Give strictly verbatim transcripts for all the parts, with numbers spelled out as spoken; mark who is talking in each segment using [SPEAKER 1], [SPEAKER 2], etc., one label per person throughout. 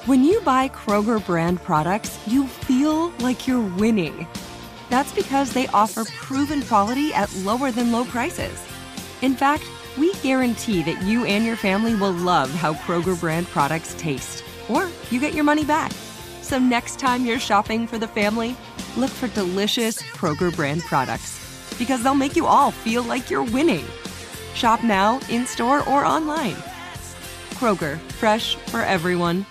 [SPEAKER 1] When you buy Kroger brand products, you feel like you're winning. That's because they offer proven quality at lower than low prices. In fact, we guarantee that you and your family will love how Kroger brand products taste, or you get your money back. So next time you're shopping for the family, look for delicious Kroger brand products, because they'll make you all feel like you're winning. Shop now, in-store, or online. Kroger, fresh for everyone.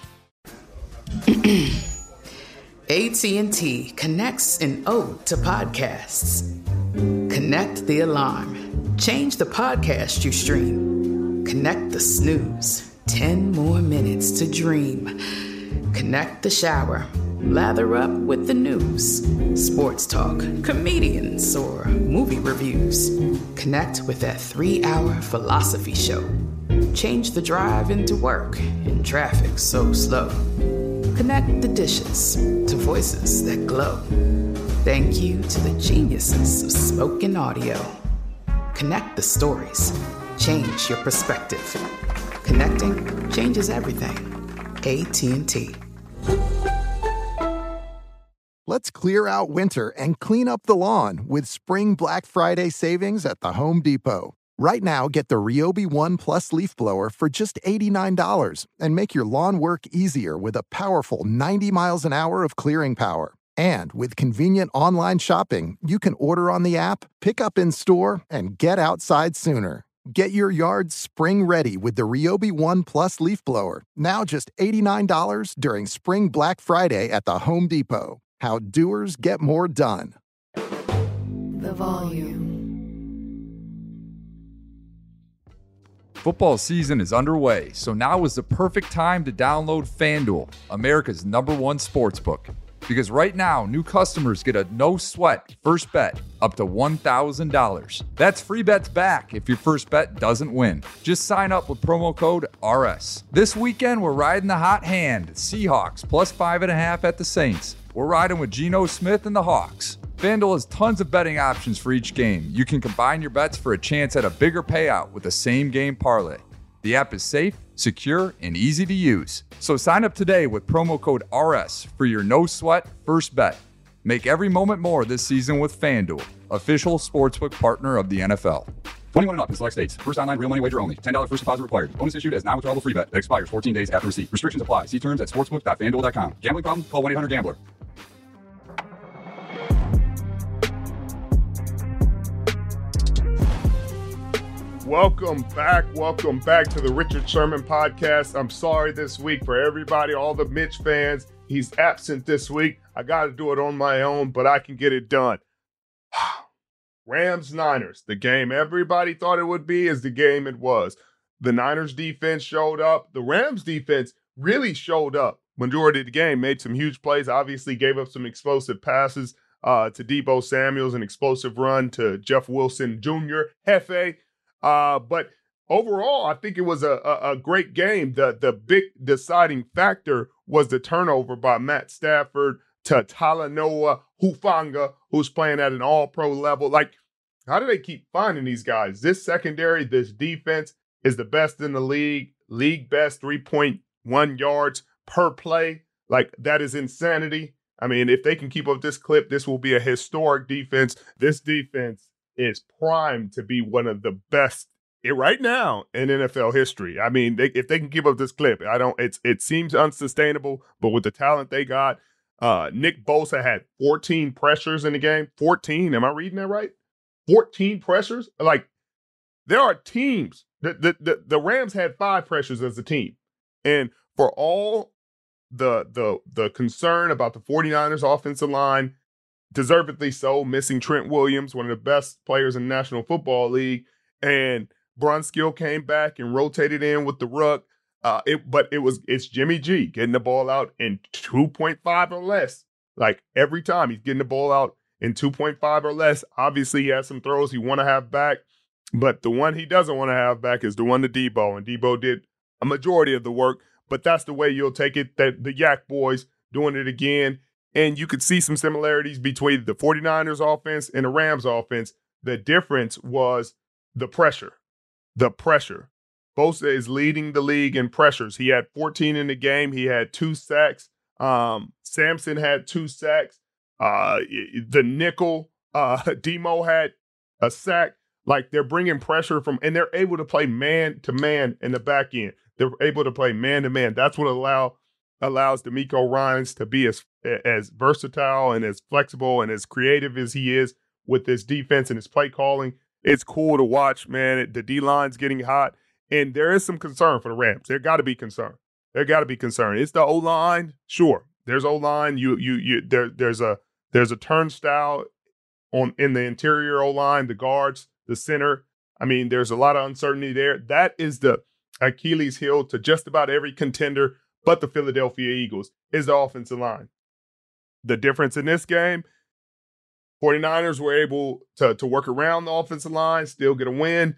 [SPEAKER 2] A T and T connects an ode to podcasts. Connect the alarm. Change the podcast you stream. Connect the snooze. Ten more minutes to dream. Connect the shower. Lather up with the news. Sports talk, comedians, or movie reviews. Connect with that three-hour philosophy show. Change the drive into work in traffic so slow. Connect the dishes to voices that glow. Thank you to the geniuses of spoken audio. Connect the stories. Change your perspective. Connecting changes everything. A T and T.
[SPEAKER 3] Let's clear out winter and clean up the lawn with Spring Black Friday savings at the Home Depot. Right now, get the Ryobi One Plus leaf blower for just eighty-nine dollars and make your lawn work easier with a powerful ninety miles an hour of clearing power. And with convenient online shopping, you can order on the app, pick up in store, and get outside sooner. Get your yard spring ready with the Ryobi One Plus leaf blower, now just eighty-nine dollars during Spring Black Friday at the Home Depot. How doers get more done.
[SPEAKER 4] The volume.
[SPEAKER 5] Football season is underway, so now is the perfect time to download FanDuel, America's number one sportsbook. Because right now, new customers get a no-sweat first bet up to one thousand dollars. That's free bets back if your first bet doesn't win. Just sign up with promo code R S. This weekend, we're riding the hot hand. Seahawks plus five and a half at the Saints. We're riding with Geno Smith and the Hawks. FanDuel has tons of betting options for each game. You can combine your bets for a chance at a bigger payout with a same-game parlay. The app is safe, secure, and easy to use. So sign up today with promo code R S for your no-sweat first bet. Make every moment more this season with FanDuel, official sportsbook partner of the N F L.
[SPEAKER 6] twenty-one and up in select states. First online real money wager only. ten dollars first deposit required. Bonus issued as non-withdrawable free bet that expires fourteen days after receipt. Restrictions apply. See terms at sportsbook dot fanduel dot com. Gambling problem? Call one eight hundred gambler.
[SPEAKER 7] Welcome back. Welcome back to the Richard Sherman podcast. I'm sorry this week for everybody, all the Mitch fans. He's absent this week. I got to do it on my own, but I can get it done. Rams Niners, the game everybody thought it would be is the game it was. The Niners defense showed up. The Rams defense really showed up. Majority of the game, made some huge plays, obviously gave up some explosive passes uh, to Deebo Samuels, an explosive run to Jeff Wilson Junior Hefe. Uh, but overall, I think it was a, a, a great game. The, the big deciding factor was the turnover by Matt Stafford to Talanoa Hufanga, who's playing at an all-pro level. Like, how do they keep finding these guys? This secondary, this defense is the best in the league, league best three point one yards per play. Like, that is insanity. I mean, if they can keep up this clip, this will be a historic defense. This defense is primed to be one of the best right now in N F L history. I mean, they, if they can keep up this clip, I don't. It's it seems unsustainable, but with the talent they got, uh, Nick Bosa had fourteen pressures in the game. fourteen, am I reading that right? fourteen pressures. Like, there are teams. The the the, the Rams had five pressures as a team, and for all the the the concern about the 49ers offensive line, deservedly so, missing Trent Williams, one of the best players in the National Football League, and Brunskill came back and rotated in with the ruck. Uh, it, but it was it's Jimmy G getting the ball out in two point five or less. Like, every time he's getting the ball out in two point five or less. Obviously, he has some throws he want to have back, but the one he doesn't want to have back is the one to Deebo, and Deebo did a majority of the work. But that's the way you'll take it. That the Yak Boys doing it again. And you could see some similarities between the 49ers offense and the Rams offense. The difference was the pressure. The pressure. Bosa is leading the league in pressures. He had fourteen in the game. He had two sacks. Um, Samson had two sacks. Uh, the nickel, uh, Demo had a sack. Like, they're bringing pressure from, and they're able to play man to man in the back end. They're able to play man to man. That's what allow allows DeMeco Ryans to be as as versatile and as flexible and as creative as he is with this defense and his play calling. It's cool to watch, man. The D-line's getting hot, and there is some concern for the Rams. There got to be concern. There got to be concern. It's the O-line, sure. There's O-line. You you you there there's a there's a turnstile on in the interior O-line, the guards, the center. I mean, there's a lot of uncertainty there. That is the Achilles heel to just about every contender but the Philadelphia Eagles is the offensive line. The difference in this game, 49ers were able to, to work around the offensive line, still get a win.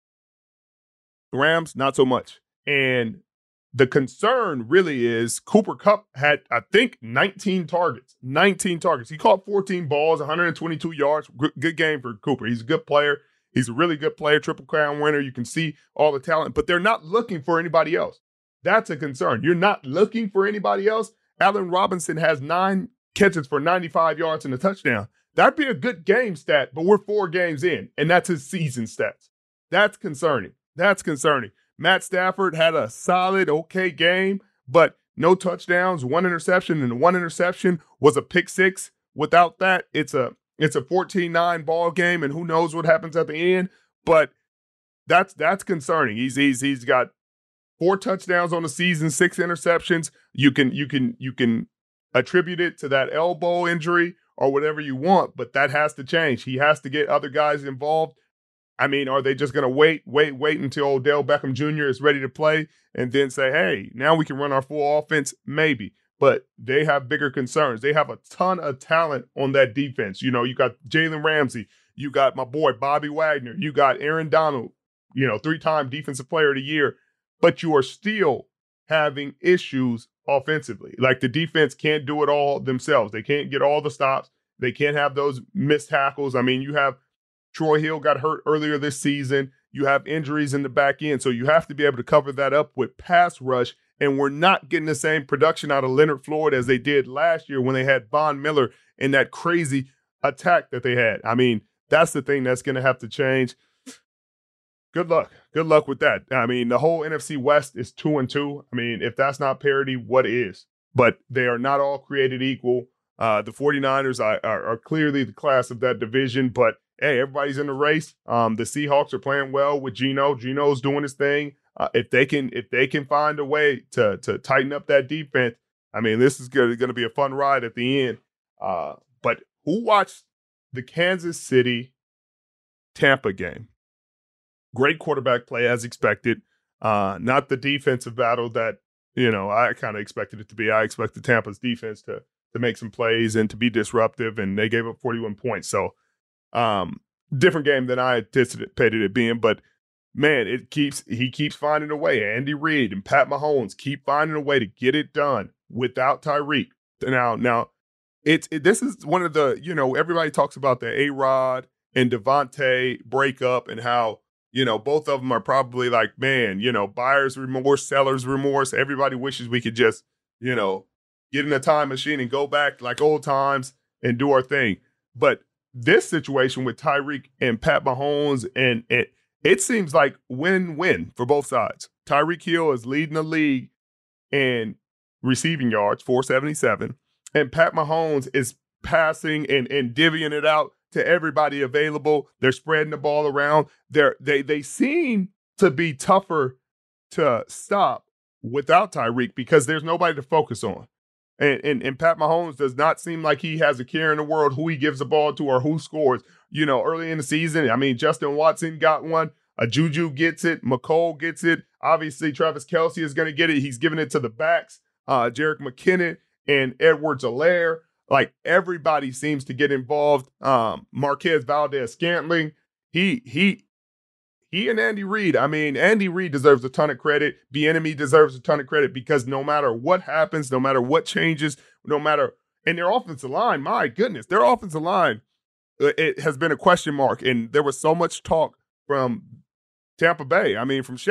[SPEAKER 7] The Rams, not so much. And the concern really is Cooper Kupp had, I think, nineteen targets. nineteen targets. He caught fourteen balls, one hundred twenty-two yards. Good, good game for Cooper. He's a good player. He's a really good player, Triple Crown winner. You can see all the talent, but they're not looking for anybody else. That's a concern. You're not looking for anybody else. Allen Robinson has nine catches for ninety-five yards and a touchdown. That'd be a good game stat, but we're four games in, and that's his season stats. That's concerning. That's concerning. Matt Stafford had a solid, okay game, but no touchdowns, one interception, and the one interception was a pick six. Without that, it's a it's a fourteen nine ball game, and who knows what happens at the end. But that's that's concerning. He's he's he's got four touchdowns on the season, six interceptions. You can you can you can attribute it to that elbow injury or whatever you want, but that has to change. He has to get other guys involved. I mean, are they just going to wait, wait, wait until Odell Beckham Junior is ready to play and then say, hey, now we can run our full offense? Maybe. But they have bigger concerns. They have a ton of talent on that defense. You know, you got Jalen Ramsey. You got my boy Bobby Wagner. You got Aaron Donald, you know, three-time Defensive Player of the Year. But you are still having issues offensively. Like, the defense can't do it all themselves. They can't get all the stops. They can't have those missed tackles. I mean, you have Troy Hill got hurt earlier this season. You have injuries in the back end. So you have to be able to cover that up with pass rush. And we're not getting the same production out of Leonard Floyd as they did last year when they had Von Miller in that crazy attack that they had. I mean, that's the thing that's going to have to change. Good luck. Good luck with that. I mean, the whole N F C West is two and two. I mean, if that's not parity, what is? But they are not all created equal. Uh, the 49ers are, are, are clearly the class of that division, but hey, everybody's in the race. Um, the Seahawks are playing well with Geno. Geno's doing his thing. Uh, if they can, if they can find a way to to tighten up that defense, I mean, this is going to be a fun ride at the end. Uh, but who watched the Kansas City Tampa game? Great quarterback play as expected. Uh, not the defensive battle that you know I kind of expected it to be. I expected Tampa's defense to to make some plays and to be disruptive, and they gave up forty-one points. So. Um, different game than I anticipated it being, but man, it keeps he keeps finding a way. Andy Reid and Pat Mahomes keep finding a way to get it done without Tyreek. Now, now it's it, this is one of the you know everybody talks about the A-Rod and Devontae breakup and how you know both of them are probably like man, you know buyer's remorse, seller's remorse. Everybody wishes we could just you know get in a time machine and go back like old times and do our thing, but. This situation with Tyreek and Pat Mahomes, and it it seems like win-win for both sides. Tyreek Hill is leading the league in receiving yards, four seventy-seven, and Pat Mahomes is passing and, and divvying it out to everybody available. They're spreading the ball around. They're, they they seem to be tougher to stop without Tyreek because there's nobody to focus on. And, and and Pat Mahomes does not seem like he has a care in the world who he gives the ball to or who scores. You know, early in the season, I mean, Justin Watson got one. A Juju gets it. McCole gets it. Obviously, Travis Kelce is going to get it. He's giving it to the backs. Uh, Jerick McKinnon and Edwards-Helaire. Like, everybody seems to get involved. Um, Marquez Valdez-Scantling. He, he, he and Andy Reid, I mean, Andy Reid deserves a ton of credit. Bieniemy deserves a ton of credit because no matter what happens, no matter what changes, no matter – and their offensive line, my goodness, their offensive line, it has been a question mark. And there was so much talk from Tampa Bay. I mean, from Shaq.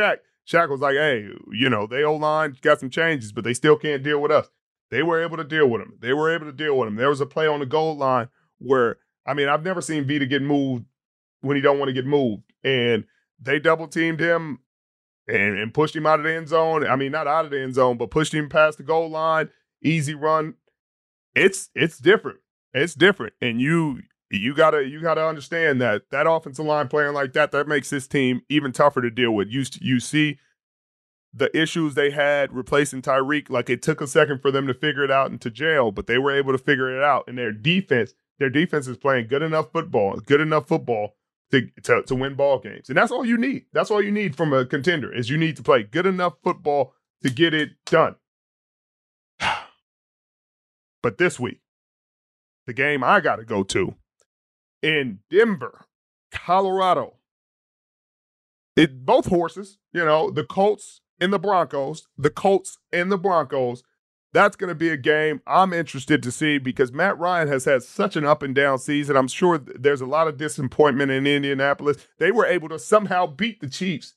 [SPEAKER 7] Shaq was like, hey, you know, they O-line got some changes, but they still can't deal with us. They were able to deal with him. They were able to deal with him. There was a play on the goal line where, I mean, I've never seen Vita get moved when he don't want to get moved. And they double-teamed him and, and pushed him out of the end zone. I mean, not out of the end zone, but pushed him past the goal line. Easy run. It's it's different. It's different. And you you gotta you gotta understand that that offensive line playing like that, that makes this team even tougher to deal with. You you see the issues they had replacing Tyreek, like it took a second for them to figure it out into jail, but they were able to figure it out. And their defense, their defense is playing good enough football, good enough football to, to, to win ball games. And that's all you need. That's all you need from a contender is you need to play good enough football to get it done. But this week, the game I got to go to in Denver, Colorado, it both horses, you know, the Colts and the Broncos, the Colts and the Broncos. That's going to be a game I'm interested to see because Matt Ryan has had such an up and down season. I'm sure there's a lot of disappointment in Indianapolis. They were able to somehow beat the Chiefs,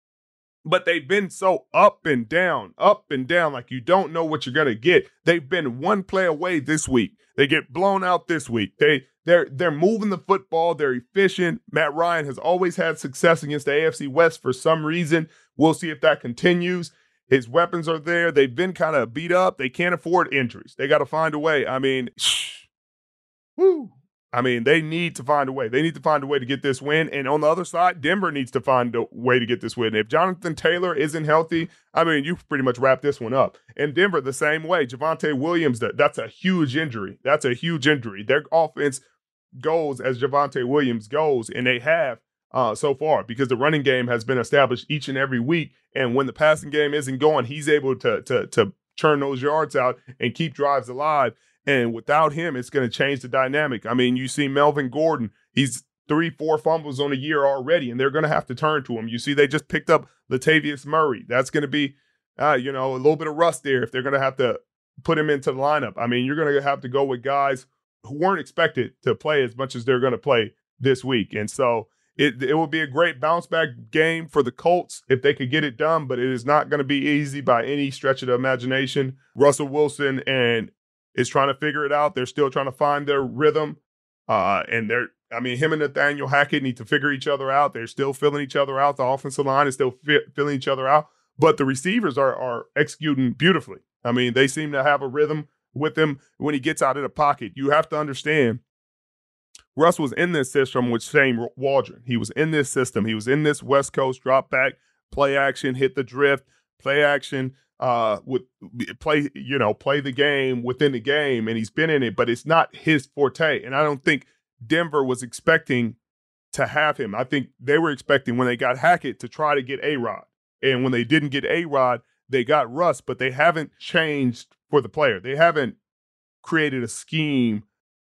[SPEAKER 7] but they've been so up and down, up and down, like you don't know what you're going to get. They've been one play away this week. They get blown out this week. They, they're, they're moving the football. They're efficient. Matt Ryan has always had success against the A F C West for some reason. We'll see if that continues. His weapons are there. They've been kind of beat up. They can't afford injuries. They got to find a way. I mean, shh, woo. I mean, they need to find a way. They need to find a way to get this win. And on the other side, Denver needs to find a way to get this win. If Jonathan Taylor isn't healthy, I mean, you pretty much wrap this one up. And Denver, the same way. Javonte Williams, that, that's a huge injury. That's a huge injury. Their offense goes as Javonte Williams goes, and they have uh, so far because the running game has been established each and every week. And when the passing game isn't going, he's able to, to, to churn those yards out and keep drives alive. And without him, it's going to change the dynamic. I mean, you see Melvin Gordon, he's three, four fumbles on a year already, and they're going to have to turn to him. You see, they just picked up Latavius Murray. That's going to be, uh, you know, a little bit of rust there if they're going to have to put him into the lineup. I mean, you're going to have to go with guys who weren't expected to play as much as they're going to play this week. And so it, it will be a great bounce back game for the Colts if they could get it done, but it is not going to be easy by any stretch of the imagination. Russell Wilson and is trying to figure it out. They're still trying to find their rhythm. Uh, and they're, I mean, him and Nathaniel Hackett need to figure each other out. They're still filling each other out. The offensive line is still fi- filling each other out. But the receivers are are executing beautifully. I mean, they seem to have a rhythm with him when he gets out of the pocket. You have to understand, Russ was in this system with Shane Waldron. He was in this system. He was in this West Coast drop back, play action, hit the drift, play action, uh, with play, you know, play the game within the game. And he's been in it, but it's not his forte. And I don't think Denver was expecting to have him. I think they were expecting when they got Hackett to try to get A-Rod. And when they didn't get A-Rod, they got Russ, but they haven't changed for the player. They haven't created a scheme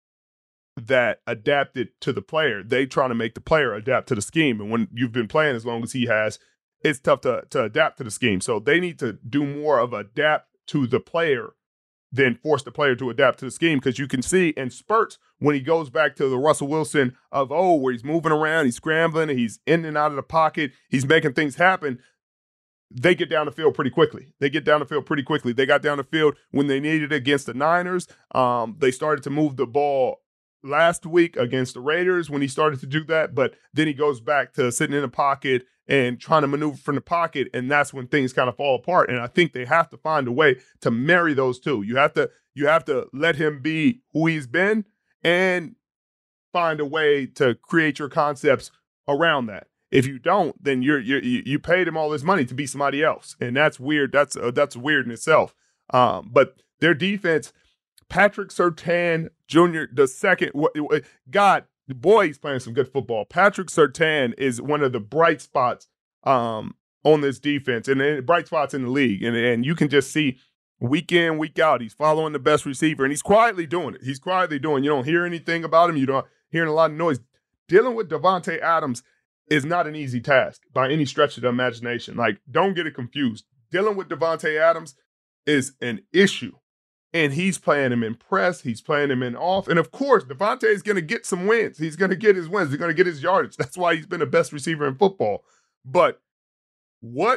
[SPEAKER 7] that adapted to the player. They trying to make the player adapt to the scheme. And when you've been playing as long as he has, it's tough to, to adapt to the scheme. So they need to do more of adapt to the player than force the player to adapt to the scheme, because you can see in spurts when he goes back to the Russell Wilson of, oh, where he's moving around, he's scrambling, he's in and out of the pocket, he's making things happen. They get down the field pretty quickly. They get down the field pretty quickly. They got down the field when they needed it against the Niners. Um, they started to move the ball last week against the Raiders when he started to do that, but then he goes back to sitting in the pocket and trying to maneuver from the pocket, and that's when things kind of fall apart. And I think they have to find a way to marry those two. You have to you have to let him be who he's been and find a way to create your concepts around that. If you don't, then you're, you're you paid him all this money to be somebody else, and that's weird. That's uh, that's weird in itself. Um, but their defense, Patrick Surtain Junior the second, God, boy, he's playing some good football. Patrick Surtain is one of the bright spots um, on this defense, and, and bright spots in the league. And and you can just see week in, week out, he's following the best receiver, and he's quietly doing it. He's quietly doing. You don't hear anything about him. You don't hearing a lot of noise. Dealing with Davante Adams is not an easy task by any stretch of the imagination. Like, don't get it confused. Dealing with Davante Adams is an issue. And he's playing him in press. He's playing him in off. And, of course, Davante is going to get some wins. He's going to get his wins. He's going to get his yardage. That's why he's been the best receiver in football. But what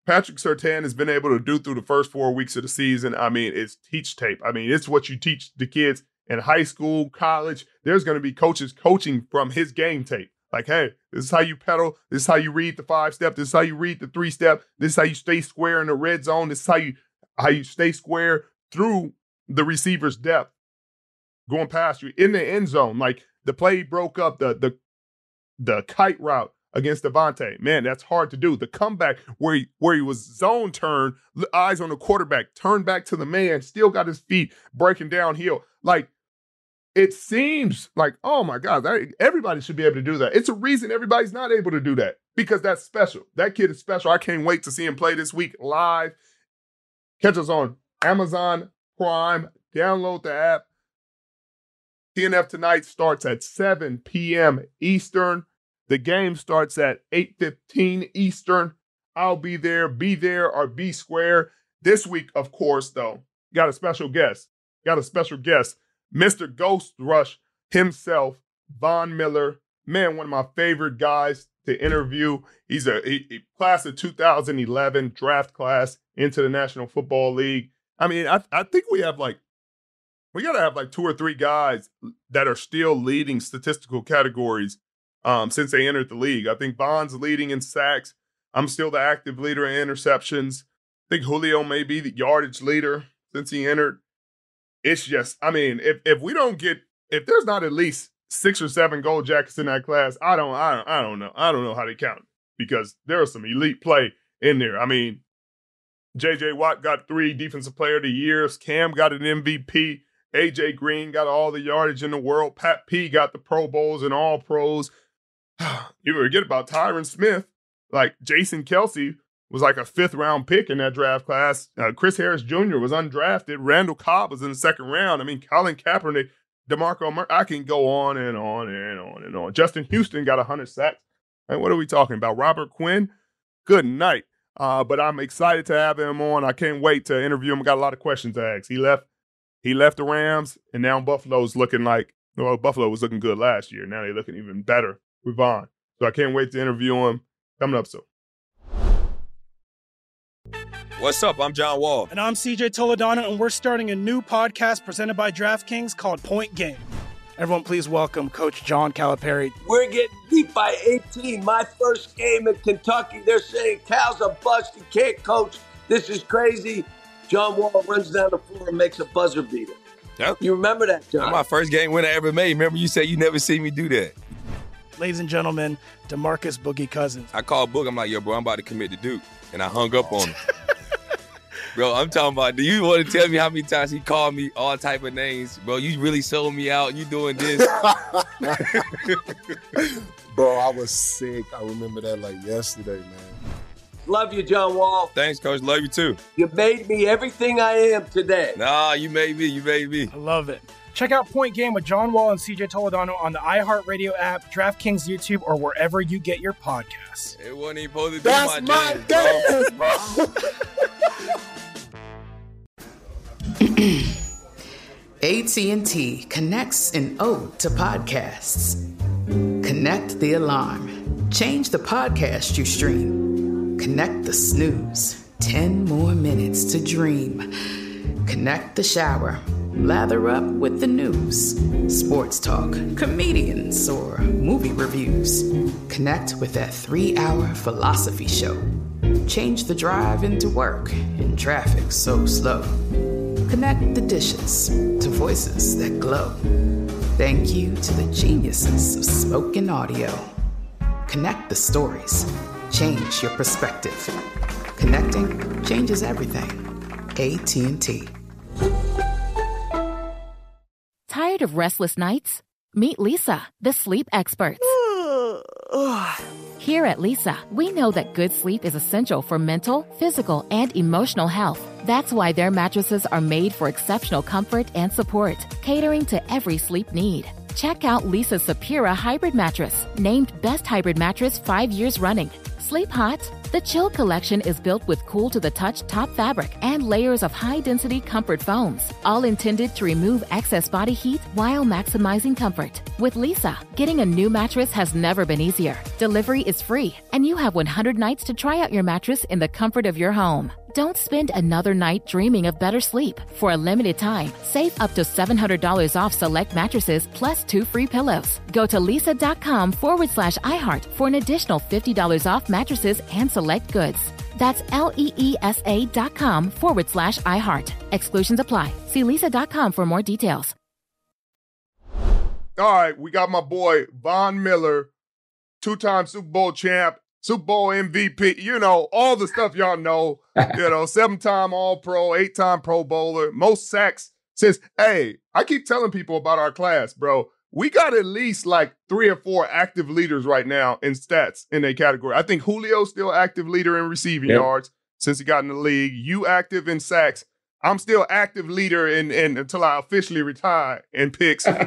[SPEAKER 7] Patrick Surtain has been able to do through the first four weeks of the season, I mean, it's teach tape. I mean, it's what you teach the kids in high school, college. There's going to be coaches coaching from his game tape. Like, hey, this is how you pedal. This is how you read the five-step. This is how you read the three-step. This is how you stay square in the red zone. This is how you how you stay square through the receiver's depth, going past you in the end zone. Like the play he broke up, the the the kite route against Devontae. Man, that's hard to do. The comeback where he, where he was zone turned, eyes on the quarterback, turned back to the man, still got his feet breaking downhill. Like, it seems like, oh my God, that, everybody should be able to do that. It's a reason everybody's not able to do that, because that's special. That kid is special. I can't wait to see him play this week live. Catch us on Amazon Prime. Download the app. T N F Tonight starts at seven p.m. Eastern. The game starts at eight fifteen Eastern. I'll be there. Be there or be square. This week, of course, though, got a special guest. Got a special guest. Mister Ghost Rush himself, Von Miller. Man, one of my favorite guys to interview. He's a, a, a class of two thousand eleven draft class into the National Football League. I mean, I, I think we have like, we got to have like two or three guys that are still leading statistical categories um, since they entered the league. I think Von's leading in sacks. I'm still the active leader in interceptions. I think Julio may be the yardage leader since he entered. It's just, I mean, if if we don't get, if there's not at least six or seven gold jackets in that class, I don't, I don't, I don't know. I don't know how they count it, because there was some elite play in there. I mean, J J Watt got three Defensive Player of the Years. Cam got an M V P. A J Green got all the yardage in the world. Pat P got the Pro Bowls and all pros. You forget about Tyron Smith. Like, Jason Kelsey was like a fifth round pick in that draft class. Uh, Chris Harris Junior was undrafted. Randall Cobb was in the second round. I mean, Colin Kaepernick, DeMarco Murray, I can go on and on and on and on. Justin Houston got one hundred sacks. And what are we talking about? Robert Quinn? Good night. Uh, but I'm excited to have him on. I can't wait to interview him. I got a lot of questions to ask. He left He left the Rams, and now Buffalo's looking like, well, Buffalo was looking good last year. Now they're looking even better with Von. So I can't wait to interview him. Coming up soon.
[SPEAKER 8] What's up? I'm John Wall.
[SPEAKER 9] And I'm C J Toledano, and we're starting a new podcast presented by DraftKings called Point Game. Everyone, please welcome Coach John Calipari.
[SPEAKER 10] We're getting beat by eighteen. My first game in Kentucky, they're saying Cal's a bust. He can't coach. This is crazy. John Wall runs down the floor and makes a buzzer beater.
[SPEAKER 8] Yep.
[SPEAKER 10] You remember that, John?
[SPEAKER 8] That's my first game winner I ever made. Remember you said you never seen me do that.
[SPEAKER 9] Ladies and gentlemen, DeMarcus Boogie Cousins.
[SPEAKER 8] I called Boog. I'm like, yo, bro, I'm about to commit to Duke. And I hung up on him. Bro, I'm talking about, do you want to tell me how many times he called me all type of names? Bro, you really sold me out. You doing this.
[SPEAKER 11] Bro, I was sick. I remember that like yesterday, man.
[SPEAKER 10] Love you, John Wall.
[SPEAKER 8] Thanks, Coach. Love you, too.
[SPEAKER 10] You made me everything I am today.
[SPEAKER 8] Nah, you made me. You made me.
[SPEAKER 9] I love it. Check out Point Game with John Wall and C J Toledano on the iHeartRadio app, DraftKings YouTube, or wherever you get your podcasts.
[SPEAKER 8] It wasn't even supposed to be
[SPEAKER 11] That's
[SPEAKER 8] my,
[SPEAKER 11] my
[SPEAKER 8] dance,
[SPEAKER 11] dance, bro.
[SPEAKER 2] A T and T connects an ode to podcasts. Connect the alarm. Change the podcast you stream. Connect the snooze. Ten more minutes to dream. Connect the shower. Lather up with the news. Sports talk, comedians, or movie reviews. Connect with that three-hour philosophy show. Change the drive into work in traffic so slow. Connect the dishes to voices that glow. Thank you to the geniuses of spoken audio. Connect the stories. Change your perspective. Connecting changes everything. A T and T.
[SPEAKER 12] Tired of restless nights? Meet Leesa, the sleep experts. Here at Leesa, we know that good sleep is essential for mental, physical, and emotional health. That's why their mattresses are made for exceptional comfort and support, catering to every sleep need. Check out Leesa's Sapira Hybrid Mattress, named Best Hybrid Mattress five years running. Sleep hot? The Chill Collection is built with cool-to-the-touch top fabric and layers of high-density comfort foams, all intended to remove excess body heat while maximizing comfort. With Leesa, getting a new mattress has never been easier. Delivery is free, and you have one hundred nights to try out your mattress in the comfort of your home. Don't spend another night dreaming of better sleep. For a limited time, save up to seven hundred dollars off select mattresses plus two free pillows. Go to leesa.com forward slash iHeart for an additional fifty dollars off mattresses and select goods. That's L-E-E-S-A dot com forward slash iHeart. Exclusions apply. See leesa.com for more details.
[SPEAKER 7] All right, we got my boy Von Miller, two-time Super Bowl champ, Super Bowl M V P, you know, all the stuff y'all know, you know, seven-time All-Pro, eight-time Pro Bowler, most sacks since, hey, I keep telling people about our class, bro. We got at least like three or four active leaders right now in stats in a category. I think Julio's still active leader in receiving yep. yards since he got in the league. You active in sacks. I'm still active leader in, in until I officially retire in picks. You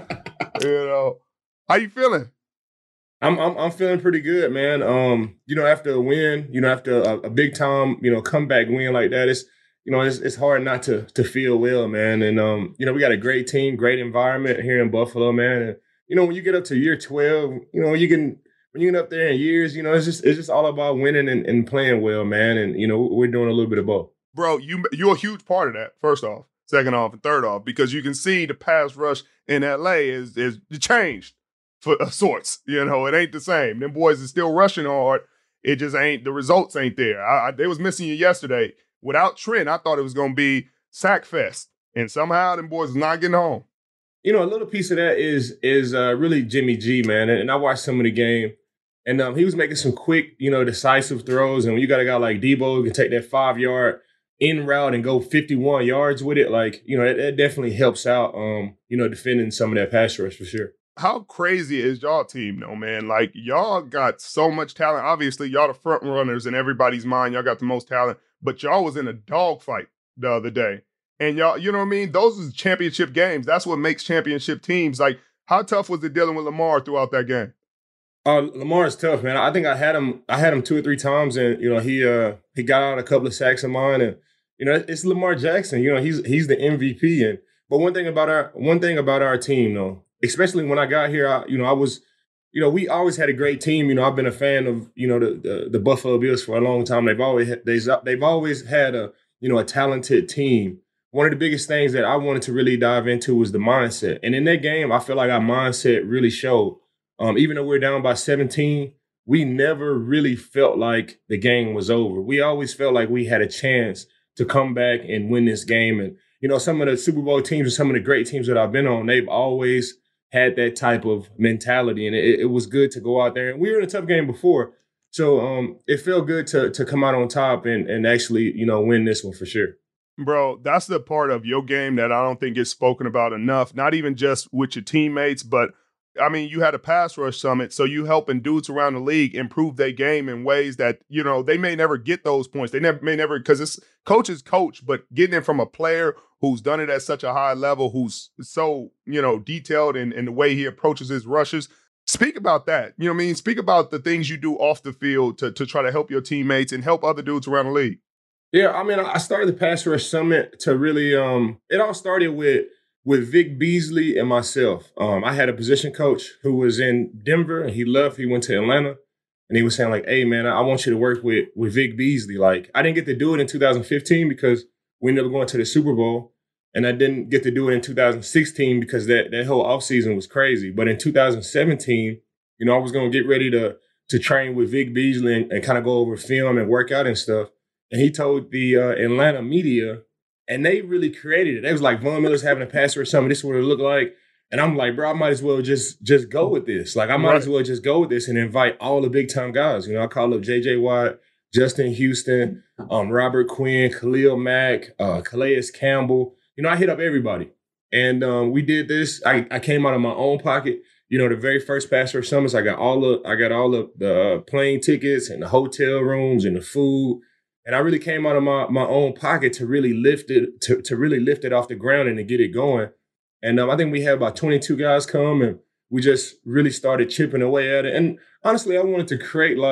[SPEAKER 7] know, how you feeling?
[SPEAKER 13] I'm, I'm I'm feeling pretty good, man. Um, you know, after a win, you know, after a, a big time, you know, comeback win like that, it's you know, it's it's hard not to to feel well, man. And um, you know, we got a great team, great environment here in Buffalo, man. And you know, when you get up to year twelve, you know, you can when you get up there in years, you know, it's just it's just all about winning and, and playing well, man. And you know, we're doing a little bit of both.
[SPEAKER 7] Bro, you you're a huge part of that. First off, second off, and third off, because you can see the pass rush in L A is is changed for sorts. You know, it ain't the same. Them boys are still rushing hard. It just ain't the results ain't there. I, I, they was missing you yesterday. Without Trent, I thought it was gonna be sack fest, and somehow them boys is not getting home.
[SPEAKER 13] You know, a little piece of that is is uh, really Jimmy G, man. And, and I watched some of the game, and um, he was making some quick, you know, decisive throws. And when you got a guy like Debo who can take that five yard in route and go fifty-one yards with it, like, you know, it, it definitely helps out, um, you know, defending some of that pass rush for sure.
[SPEAKER 7] How crazy is y'all team, though, man? Like, y'all got so much talent. Obviously, y'all the front runners in everybody's mind. Y'all got the most talent. But y'all was in a dogfight the other day. And y'all, you know what I mean? Those are championship games. That's what makes championship teams. Like, how tough was it dealing with Lamar throughout that game?
[SPEAKER 13] Uh, Lamar is tough, man. I think I had him. I had him two or three times, and you know he uh, he got out a couple of sacks of mine, and you know it's Lamar Jackson. You know he's he's the M V P. And but one thing about our one thing about our team, though, especially when I got here, I, you know I was. You know, we always had a great team. You know, I've been a fan of, you know, the the, the Buffalo Bills for a long time. They've always they've, they've always had a, you know, a talented team. One of the biggest things that I wanted to really dive into was the mindset. And in that game, I feel like our mindset really showed. Um, even though we're down by seventeen, we never really felt like the game was over. We always felt like we had a chance to come back and win this game. And, you know, some of the Super Bowl teams and some of the great teams that I've been on, they've always had that type of mentality, and it, it was good to go out there. And we were in a tough game before, so um, it felt good to to come out on top and and actually, you know, win this one for sure.
[SPEAKER 7] Bro, that's the part of your game that I don't think gets spoken about enough, not even just with your teammates, but, I mean, you had a pass rush summit, so you helping dudes around the league improve their game in ways that, you know, they may never get those points. They never may never, because it's coaches coach, but getting it from a player who's done it at such a high level, who's so, you know, detailed in, in the way he approaches his rushes. Speak about that. You know what I mean? Speak about the things you do off the field to, to try to help your teammates and help other dudes around the league.
[SPEAKER 13] Yeah, I mean, I started the Pass Rush Summit to really, um, it all started with with Vic Beasley and myself. Um, I had a position coach who was in Denver, and he left. He went to Atlanta, and he was saying, like, hey, man, I want you to work with, with Vic Beasley. Like, I didn't get to do it in two thousand fifteen because we ended up going to the Super Bowl. And I didn't get to do it in two thousand sixteen because that, that whole offseason was crazy. But in two thousand seventeen, you know, I was going to get ready to to train with Vic Beasley and, and kind of go over film and work out and stuff. And he told the uh, Atlanta media, and they really created it. They was like, Von Miller's having a pass or something. This is what it looked like. And I'm like, bro, I might as well just just go with this. Like, I might right. as well just go with this and invite all the big-time guys. You know, I call up J J Watt, Justin Houston, um, Robert Quinn, Khalil Mack, uh, Calais Campbell. You know, I hit up everybody. And um, we did this. I, I came out of my own pocket. You know, the very first Pass Rush Summits, I got all of I got all of the uh, plane tickets and the hotel rooms and the food. And I really came out of my, my own pocket to really lift it, to, to really lift it off the ground and to get it going. And um, I think we had about twenty-two guys come, and we just really started chipping away at it. And honestly, I wanted to create like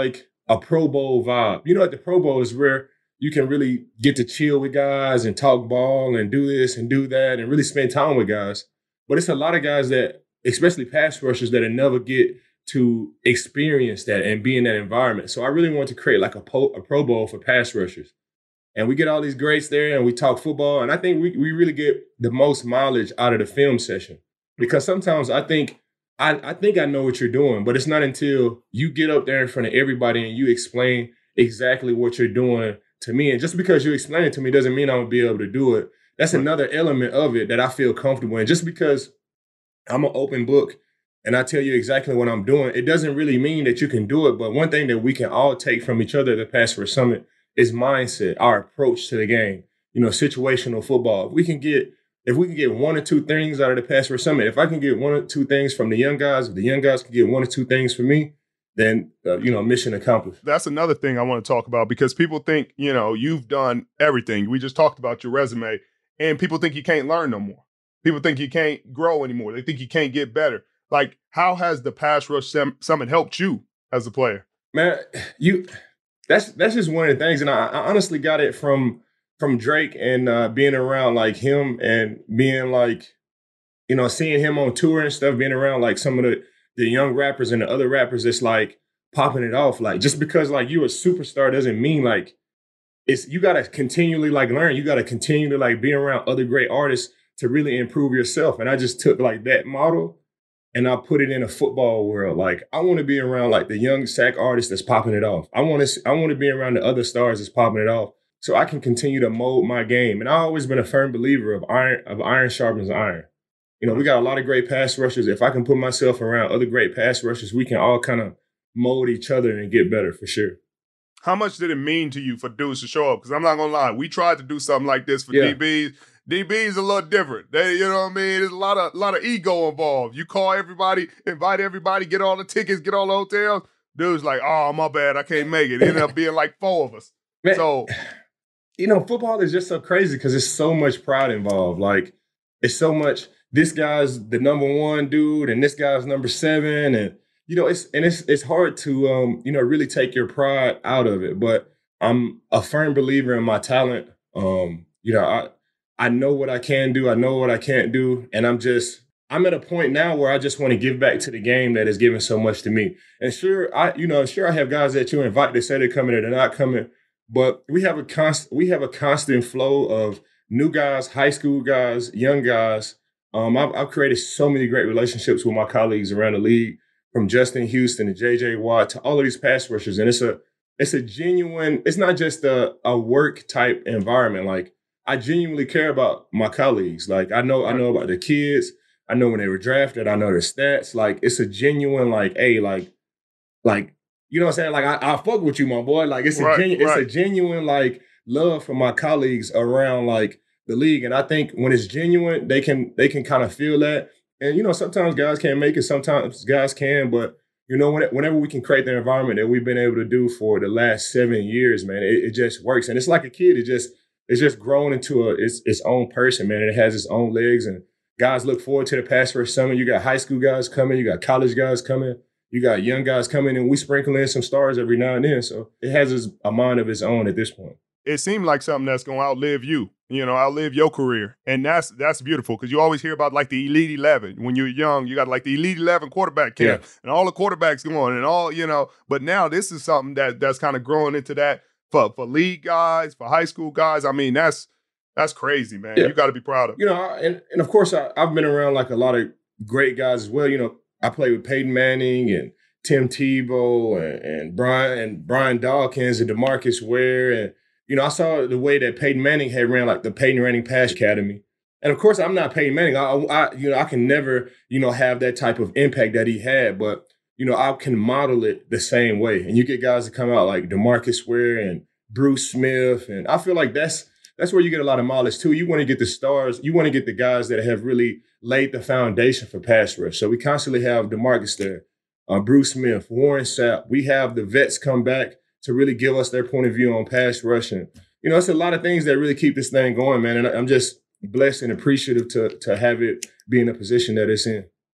[SPEAKER 13] a Pro Bowl vibe. You know, at the Pro Bowl is where you can really get to chill with guys and talk ball and do this and do that and really spend time with guys. But it's a lot of guys that, especially pass rushers, that never get to experience that and be in that environment. So I really want to create like a, po- a Pro Bowl for pass rushers. And we get all these greats there and we talk football. And I think we, we really get the most mileage out of the film session. Because sometimes I think I, I think I know what you're doing, but it's not until you get up there in front of everybody and you explain exactly what you're doing to me. And just because you explain it to me doesn't mean I'm going to be able to do it. That's another element of it that I feel comfortable in. Just because I'm an open book and I tell you exactly what I'm doing, it doesn't really mean that you can do it. But one thing that we can all take from each other at the Pass Rush Summit is mindset, our approach to the game, you know, situational football. If we can get If we can get one or two things out of the Pass Rush Summit, if I can get one or two things from the young guys, if the young guys can get one or two things from me, then, uh, you know, mission accomplished.
[SPEAKER 7] That's another thing I want to talk about because people think, you know, you've done everything. We just talked about your resume, and people think you can't learn no more. People think you can't grow anymore. They think you can't get better. Like, how has the Pass Rush Summit helped you as a player?
[SPEAKER 13] Man, you that's that's just one of the things, and I, I honestly got it from – from Drake and uh, being around like him and being like, you know, seeing him on tour and stuff, being around like some of the, the young rappers and the other rappers that's like popping it off. Like just because like you're a superstar doesn't mean like it's, you got to continually like learn. You got to continue to like be around other great artists to really improve yourself. And I just took like that model and I put it in a football world. Like I want to be around like the young sack artist that's popping it off. I want to, I want to be around the other stars that's popping it off, so I can continue to mold my game. And I've always been a firm believer of iron, of iron sharpens iron. You know, we got a lot of great pass rushers. If I can put myself around other great pass rushers, we can all kind of mold each other and get better for sure.
[SPEAKER 7] How much did it mean to you for dudes to show up? Because I'm not going to lie, we tried to do something like this for
[SPEAKER 13] Yeah.
[SPEAKER 7] D Bs. D Bs a little different. They, you know what I mean? There's a lot of, lot of ego involved. You call everybody, invite everybody, get all the tickets, get all the hotels. Dude's like, oh, my bad, I can't make it. It ended up being like four of us.
[SPEAKER 13] Man,
[SPEAKER 7] so...
[SPEAKER 13] You know, football is just so crazy because there's so much pride involved. Like, it's so much, this guy's the number one dude and this guy's number seven. And, you know, it's and it's it's hard to, um, you know, really take your pride out of it. But I'm a firm believer in my talent. Um, you know, I I know what I can do. I know what I can't do. And I'm just, I'm at a point now where I just want to give back to the game that has given so much to me. And sure, I, you know, sure I have guys that you invite, they say they're coming or they're not coming. But we have a constant we have a constant flow of new guys, high school guys, young guys. Um, I've, I've created so many great relationships with my colleagues around the league, from Justin Houston to J J Watt to all of these pass rushers. And it's a it's a genuine, it's not just a, a work type environment. Like I genuinely care about my colleagues. Like I know I know about the kids. I know when they were drafted. I know their stats. Like it's a genuine like, hey, like like. You know what I'm saying? Like, I, I fuck with you, my boy. Like, it's a,
[SPEAKER 7] right,
[SPEAKER 13] genu-
[SPEAKER 7] right.
[SPEAKER 13] it's a genuine, like, love for my colleagues around, like, the league. And I think when it's genuine, they can they can kind of feel that. And, you know, sometimes guys can't make it. Sometimes guys can. But, you know, when, whenever we can create the environment that we've been able to do for the last seven years, man, it, it just works. And it's like a kid. It just it's just grown into a, its, its own person, man. And it has its own legs. And guys look forward to the Pass Rush Summit. You got high school guys coming. You got college guys coming. You got young guys coming and we sprinkle in some stars every now and then. So it has its, a mind of its own at this point.
[SPEAKER 7] It seemed like something that's going to outlive you, you know, outlive your career. And that's that's beautiful because you always hear about like the Elite eleven. When you're young, you got like the Elite eleven quarterback camp
[SPEAKER 13] Yeah.
[SPEAKER 7] and all the quarterbacks going and all, you know. But now this is something that that's kind of growing into that for, for league guys, for high school guys. I mean, that's that's crazy, man.
[SPEAKER 13] Yeah.
[SPEAKER 7] You got to be proud of it.
[SPEAKER 13] You know, I- and, and of course, I, I've been around like a lot of great guys as well. You know, I played with Peyton Manning and Tim Tebow and, and Brian and Brian Dawkins and DeMarcus Ware. And, you know, I saw the way that Peyton Manning had ran like the Peyton Manning Pass Academy. And of course, I'm not Peyton Manning. I, I, you know, I can never, you know, have that type of impact that he had, but, you know, I can model it the same way. And you get guys that come out like DeMarcus Ware and Bruce Smith. And I feel like that's, that's where you get a lot of mileage too. You want to get the stars. You want to get the guys that have really laid the foundation for pass rush. So we constantly have DeMarcus there, uh, Bruce Smith, Warren Sapp. We have the vets come back to really give us their point of view on pass rush. And, you know, it's a lot of things that really keep this thing going, man. And I'm just blessed and appreciative to to have it be in the position that it's in.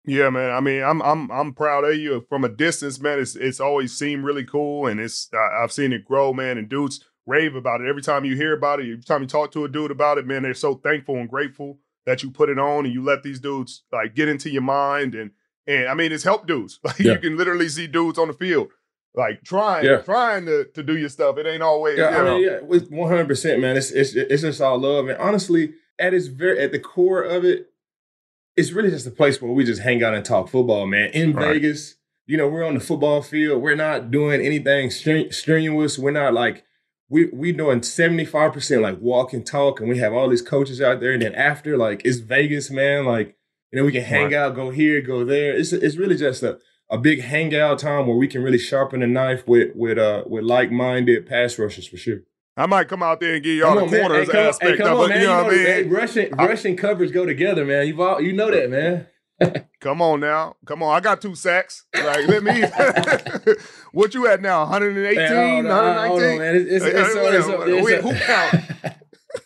[SPEAKER 7] Yeah, man. I mean, I'm I'm I'm proud of you from a distance, man. It's it's always seemed really cool, and it's I, I've seen it grow, man. And dudes rave about it every time you hear about it. Every time you talk to a dude about it, man, they're so thankful and grateful that you put it on and you let these dudes like get into your mind. And and I mean, it's helped dudes. Like
[SPEAKER 13] Yeah.
[SPEAKER 7] you can literally see dudes on the field like trying
[SPEAKER 13] Yeah.
[SPEAKER 7] trying to to do your stuff. It ain't always
[SPEAKER 13] Yeah,
[SPEAKER 7] you
[SPEAKER 13] I
[SPEAKER 7] know.
[SPEAKER 13] mean, yeah, with one hundred percent, man. It's it's it's just all love, and honestly, at its very at the core of it, it's really just a place where we just hang out and talk football, man. In
[SPEAKER 7] Right.
[SPEAKER 13] Vegas, you know, we're on the football field. We're not doing anything stren- strenuous. We're not like we we doing seventy-five percent like walk and talk, and we have all these coaches out there. And then after, like, it's Vegas, man. Like, you know, we can hang
[SPEAKER 7] Right.
[SPEAKER 13] out, go here, go there. It's it's really just a, a big hangout time where we can really sharpen the knife with with uh with like-minded pass rushers for sure.
[SPEAKER 7] I might come out there and give y'all
[SPEAKER 13] Come
[SPEAKER 7] the
[SPEAKER 13] on, man.
[SPEAKER 7] corners
[SPEAKER 13] Hey, come,
[SPEAKER 7] aspect
[SPEAKER 13] hey, come
[SPEAKER 7] of
[SPEAKER 13] on,
[SPEAKER 7] it.
[SPEAKER 13] man.
[SPEAKER 7] You know what I mean?
[SPEAKER 13] Hey, rushing, rushing coverage go together, man. You've all, you know that, man.
[SPEAKER 7] Come on now. Come on. I got two sacks. Like, let me. What you at now? one eighteen,
[SPEAKER 13] Man, hold on, hold on, man. It's- it's- it's-
[SPEAKER 7] Wait,
[SPEAKER 13] it's-
[SPEAKER 7] wait,
[SPEAKER 13] it's-
[SPEAKER 7] wait,
[SPEAKER 13] it's-
[SPEAKER 7] who count?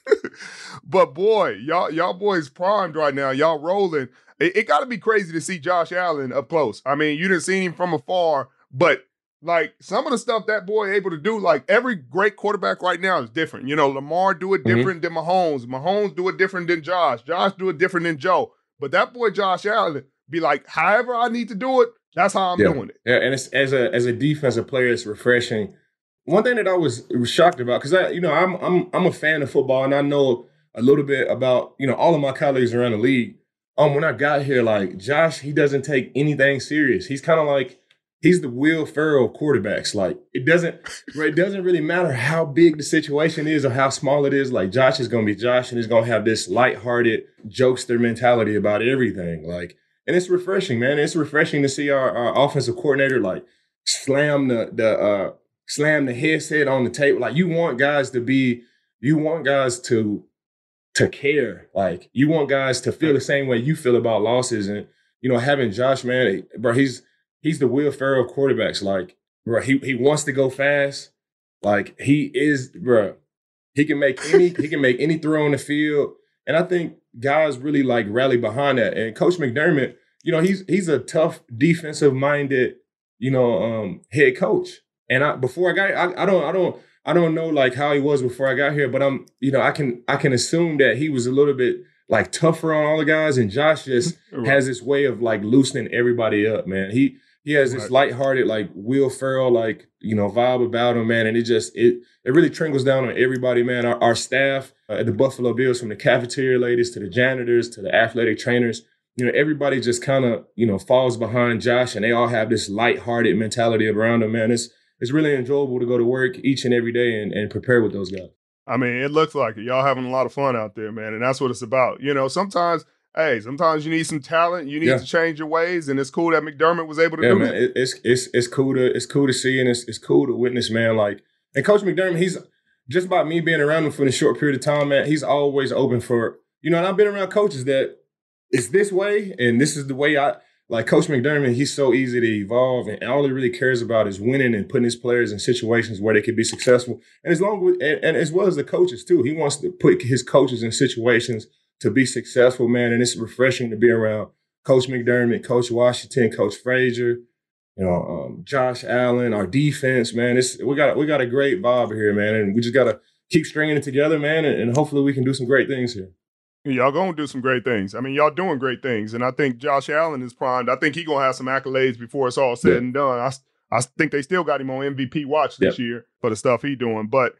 [SPEAKER 7] But boy, y'all, y'all boys primed right now. Y'all rolling. It, it got to be crazy to see Josh Allen up close. I mean, you didn't see him from afar, but like some of the stuff that boy able to do, like every great quarterback right now is different. You know, Lamar do it
[SPEAKER 13] Mhm.
[SPEAKER 7] different than Mahomes. Mahomes do it different than Josh. Josh do it different than Joe. But that boy Josh Allen be like, however I need to do it, that's how I'm
[SPEAKER 13] yeah.
[SPEAKER 7] doing it.
[SPEAKER 13] Yeah, and it's as a as a defensive player, it's refreshing. One thing that I was shocked about, because I, you know, I'm I'm I'm a fan of football, and I know a little bit about, you know, all of my colleagues around the league. Um, when I got here, like Josh, he doesn't take anything serious. He's kind of like he's the Will Ferrell of quarterbacks. Like it doesn't it doesn't really matter how big the situation is or how small it is. Like Josh is gonna be Josh, and he's gonna have this lighthearted jokester mentality about everything. Like, and it's refreshing, man. It's refreshing to see our, our offensive coordinator like slam the the uh, slam the headset on the table. Like you want guys to be, you want guys to to care. Like you want guys to feel the same way you feel about losses. And you know, having Josh, man, bro, he's he's the Will Ferrell of quarterbacks. Like, bro, he he wants to go fast. Like he is, bro. He can make any he can make any throw on the field. And I think guys really like rally behind that. And Coach McDermott, you know, he's he's a tough defensive minded, you know, um, head coach. And I before I got I, I don't I don't I don't know like how he was before I got here, but I'm you know I can I can assume that he was a little bit like tougher on all the guys, and Josh just
[SPEAKER 7] Right.
[SPEAKER 13] has this way of like loosening everybody up, man. He he has this
[SPEAKER 7] Right.
[SPEAKER 13] lighthearted like Will Ferrell like you know vibe about him, man, and it just it it really trickles down on everybody, man. Our, our staff uh, at the Buffalo Bills, from the cafeteria ladies to the janitors to the athletic trainers, you know, everybody just kind of you know falls behind Josh, and they all have this lighthearted mentality around him, man. It's it's really enjoyable to go to work each and every day and, and prepare with those guys.
[SPEAKER 7] I mean, it looks like it. Y'all having a lot of fun out there, man. And that's what it's about. You know, sometimes, hey, sometimes you need some talent. You need
[SPEAKER 13] Yeah.
[SPEAKER 7] to change your ways. And it's cool that McDermott was able to
[SPEAKER 13] Yeah,
[SPEAKER 7] do
[SPEAKER 13] man,
[SPEAKER 7] that.
[SPEAKER 13] it, it's it's it's cool to it's cool to see, and it's it's cool to witness, man. Like, and Coach McDermott, he's just about me being around him for a short period of time, man. He's always open for you know. And I've been around coaches that it's this way, and this is the way I like. Coach McDermott, he's so easy to evolve, and all he really cares about is winning and putting his players in situations where they can be successful. And as long with and, and as well as the coaches too, he wants to put his coaches in situations to be successful, man. And it's refreshing to be around Coach McDermott, Coach Washington, Coach Frazier, you know, um, Josh Allen, our defense, man. It's we got we got a great vibe here, man, and we just gotta keep stringing it together, man, and, and hopefully we can do some great things here.
[SPEAKER 7] Y'all going to do some great things. I mean, y'all doing great things. And I think Josh Allen is primed. I think he's going to have some accolades before it's all said
[SPEAKER 13] Yeah.
[SPEAKER 7] and done. I, I think they still got him on M V P watch this
[SPEAKER 13] Yep.
[SPEAKER 7] year for the stuff he's doing. But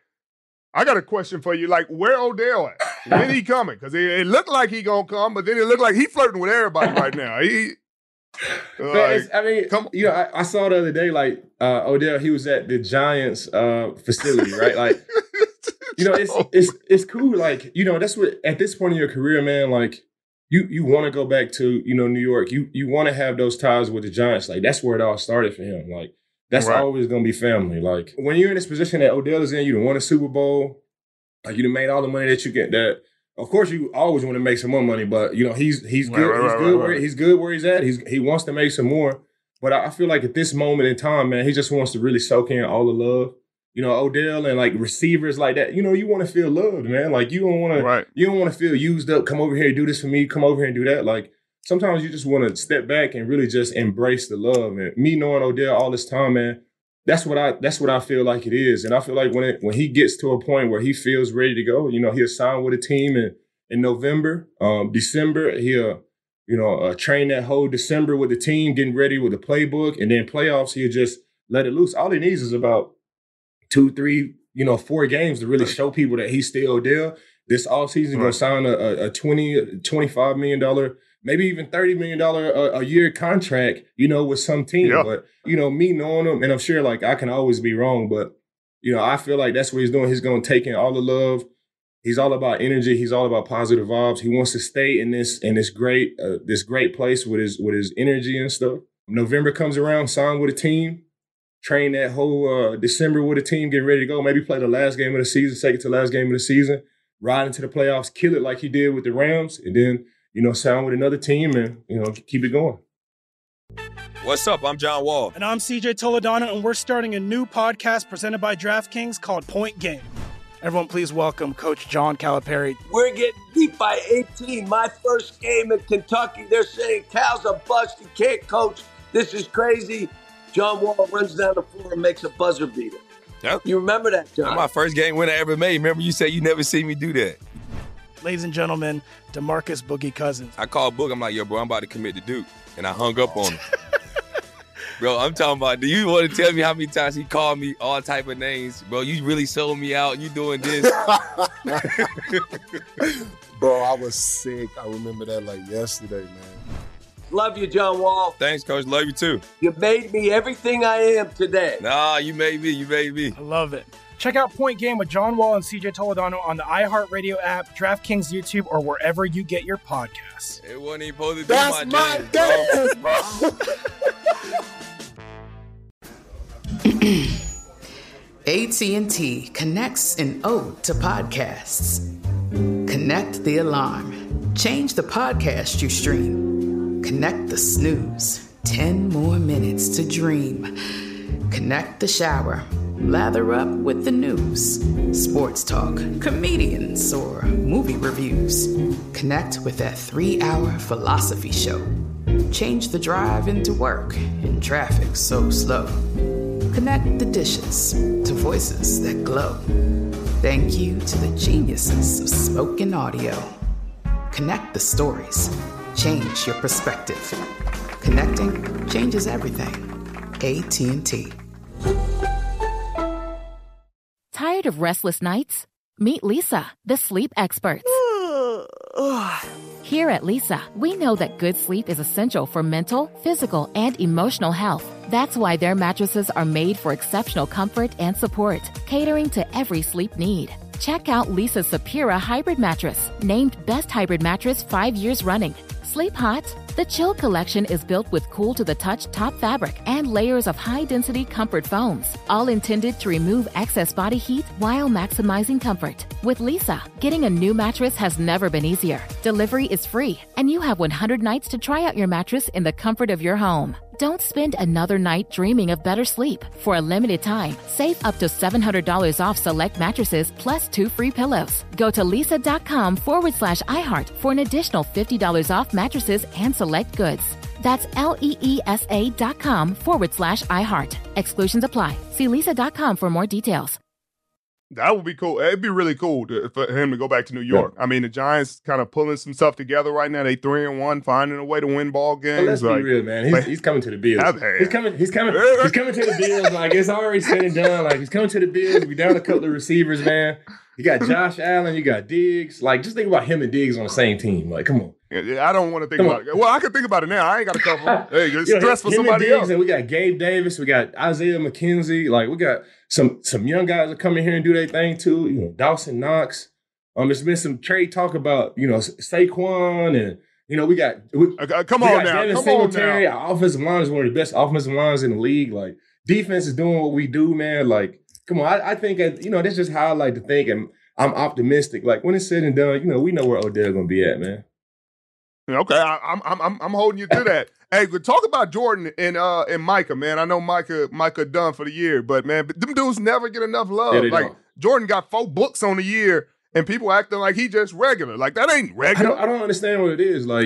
[SPEAKER 7] I got a question for you. Like, where Odell at? When he coming? Because it, it looked like he going to come, but then it looked like he flirting with everybody right now. He,
[SPEAKER 13] Man,
[SPEAKER 7] like,
[SPEAKER 13] it's- I mean,
[SPEAKER 7] come-
[SPEAKER 13] you know, I, I saw the other day, like uh, Odell, he was at the Giants uh, facility, right? Like, you know, it's it's it's cool. Like, you know, that's what at this point in your career, man. Like, you you want to go back to you know New York. You you want to have those ties with the Giants. Like, that's where it all started for him. Like, that's
[SPEAKER 7] Right.
[SPEAKER 13] always gonna be family. Like, when you're in this position that Odell is in, you done won a Super Bowl. Like, you done made all the money that you get. That of course you always want to make some more money, but you know he's he's
[SPEAKER 7] Right,
[SPEAKER 13] good.
[SPEAKER 7] right,
[SPEAKER 13] he's
[SPEAKER 7] right,
[SPEAKER 13] good
[SPEAKER 7] right,
[SPEAKER 13] where
[SPEAKER 7] right.
[SPEAKER 13] he's good where he's at. He's he wants to make some more. But I I feel like at this moment in time, man, he just wants to really soak in all the love. You know, Odell and like receivers like that. You know, you want to feel loved, man. Like you don't want to,
[SPEAKER 7] Right.
[SPEAKER 13] you don't want to feel used up. Come over here and do this for me. Come over here and do that. Like sometimes you just want to step back and really just embrace the love. And me knowing Odell all this time, man, that's what I that's what I feel like it is. And I feel like when it, when he gets to a point where he feels ready to go, you know, he'll sign with a team in, in November, um, December. He'll, you know, uh, train that whole December with the team, getting ready with the playbook. And then playoffs, he'll just let it loose. All he needs is about two, three, you know, four games to really show people that he's still Odell. This offseason, he's going to sign a, a twenty, twenty-five million dollars, maybe even thirty million dollars a, a year contract, you know, with some team. Yeah. But, you know, me knowing him, and I'm sure, like, I can always be wrong, but, you know, I feel like that's what he's doing. He's going to take in all the love. He's all about energy. He's all about positive vibes. He wants to stay in this in this great uh, this great place with his with his energy and stuff. November comes around, sign with a team, train that whole uh, December with a team, getting ready to go. Maybe play the last game of the season, second to last game of the season. Ride into the playoffs, kill it like he did with the Rams, and then, you know, sign with another team and, you know, keep it going.
[SPEAKER 8] What's up? I'm John Wall.
[SPEAKER 9] And I'm C J Toledano, and we're starting a new podcast presented by DraftKings called Point Game. Everyone, please welcome Coach John Calipari.
[SPEAKER 10] We're getting beat by eighteen. My first game in Kentucky, they're saying Cal's a bust. He can't coach. This is crazy. John Wall runs down the floor and makes a buzzer beater.
[SPEAKER 8] Yep.
[SPEAKER 10] You remember that, John?
[SPEAKER 8] That's my first game win I ever made. Remember you said you never see me do that.
[SPEAKER 9] Ladies and gentlemen, DeMarcus Boogie Cousins.
[SPEAKER 8] I called Boog. I'm like, yo, bro, I'm about to commit to Duke. And I hung up on him. Bro, I'm talking about, do you want to tell me how many times he called me all type of names? Bro, you really sold me out. You doing this.
[SPEAKER 11] Bro, I was sick. I remember that like yesterday, man.
[SPEAKER 10] Love you, John Wall.
[SPEAKER 8] Thanks, Coach. Love you, too.
[SPEAKER 10] You made me everything I am today.
[SPEAKER 8] Nah, you made me. You made me.
[SPEAKER 9] I love it. Check out Point Game with John Wall and C J Toledano on the iHeartRadio app, DraftKings YouTube, or wherever you get your podcasts.
[SPEAKER 8] It wasn't even supposed to be
[SPEAKER 11] That's
[SPEAKER 8] my,
[SPEAKER 11] my
[SPEAKER 8] dance,
[SPEAKER 11] day, bro.
[SPEAKER 2] A T and T connects an ode to podcasts. Connect the alarm. Change the podcast you stream. Connect the snooze. Ten more minutes to dream. Connect the shower. Lather up with the news. Sports talk, comedians, or movie reviews. Connect with that three-hour philosophy show. Change the drive into work in traffic so slow. Connect the dishes to voices that glow. Thank you to the geniuses of spoken audio. Connect the stories. Change your perspective. Connecting changes everything. A T and T.
[SPEAKER 12] Tired of restless nights? Meet Leesa, the sleep experts. Here at Leesa, we know that good sleep is essential for mental, physical, and emotional health. That's why their mattresses are made for exceptional comfort and support, catering to every sleep need. Check out Leesa's Sapira Hybrid Mattress, named Best Hybrid Mattress five years running. Sleep hot? The Chill Collection is built with cool-to-the-touch top fabric and layers of high-density comfort foams, all intended to remove excess body heat while maximizing comfort. With Leesa, getting a new mattress has never been easier. Delivery is free, and you have one hundred nights to try out your mattress in the comfort of your home. Don't spend another night dreaming of better sleep. For a limited time, save up to seven hundred dollars off select mattresses plus two free pillows. Go to leesa.com forward slash iHeart for an additional fifty dollars off mattresses and select goods. That's L-E-E-S-A dot com forward slash iHeart. Exclusions apply. See leesa.com for more details.
[SPEAKER 7] That would be cool. It'd be really cool to, for him to go back to New York. Yeah. I mean, the Giants kind of pulling some stuff together right now. They three and one, finding a way to win ball games.
[SPEAKER 13] Well, let's
[SPEAKER 7] like,
[SPEAKER 13] be real, man. He's, he's coming to the Bills. He's coming. He's coming. He's coming to the Bills. Like it's already said and done. Like he's coming to the Bills. We down a couple of receivers, man. You got Josh Allen. You got Diggs. Like just think about him and Diggs on the same team. Like come on.
[SPEAKER 7] Yeah, I don't want to think Come about on. it. Well, I can think about it now. I ain't got to cover. Hey, it's you know, stress for
[SPEAKER 13] him
[SPEAKER 7] somebody
[SPEAKER 13] and Diggs,
[SPEAKER 7] else.
[SPEAKER 13] And we got Gabe Davis. We got Isaiah McKenzie. Like we got some some young guys that come in here and do their thing too. You know, Dawson Knox. Um, there's been some trade talk about you know Saquon and you know we got we,
[SPEAKER 7] uh, come
[SPEAKER 13] we
[SPEAKER 7] on
[SPEAKER 13] got
[SPEAKER 7] now.
[SPEAKER 13] Devin
[SPEAKER 7] Come
[SPEAKER 13] Singletary.
[SPEAKER 7] on now.
[SPEAKER 13] Our offensive line is one of the best offensive lines in the league. Like defense is doing what we do, man. Like come on, I, I think you know that's just how I like to think, and I'm optimistic. Like when it's said and done, you know we know where Odell gonna be at, man.
[SPEAKER 7] Okay, I, I'm I'm I'm holding you to that. Hey, talk about Jordan and uh and Micah, man. I know Micah Micah done for the year, but man, them dudes never get enough love.
[SPEAKER 13] Yeah,
[SPEAKER 7] like
[SPEAKER 13] don't.
[SPEAKER 7] Jordan got four books on the year, and people acting like he just regular. Like that ain't regular.
[SPEAKER 13] I don't, I don't understand what it is. Like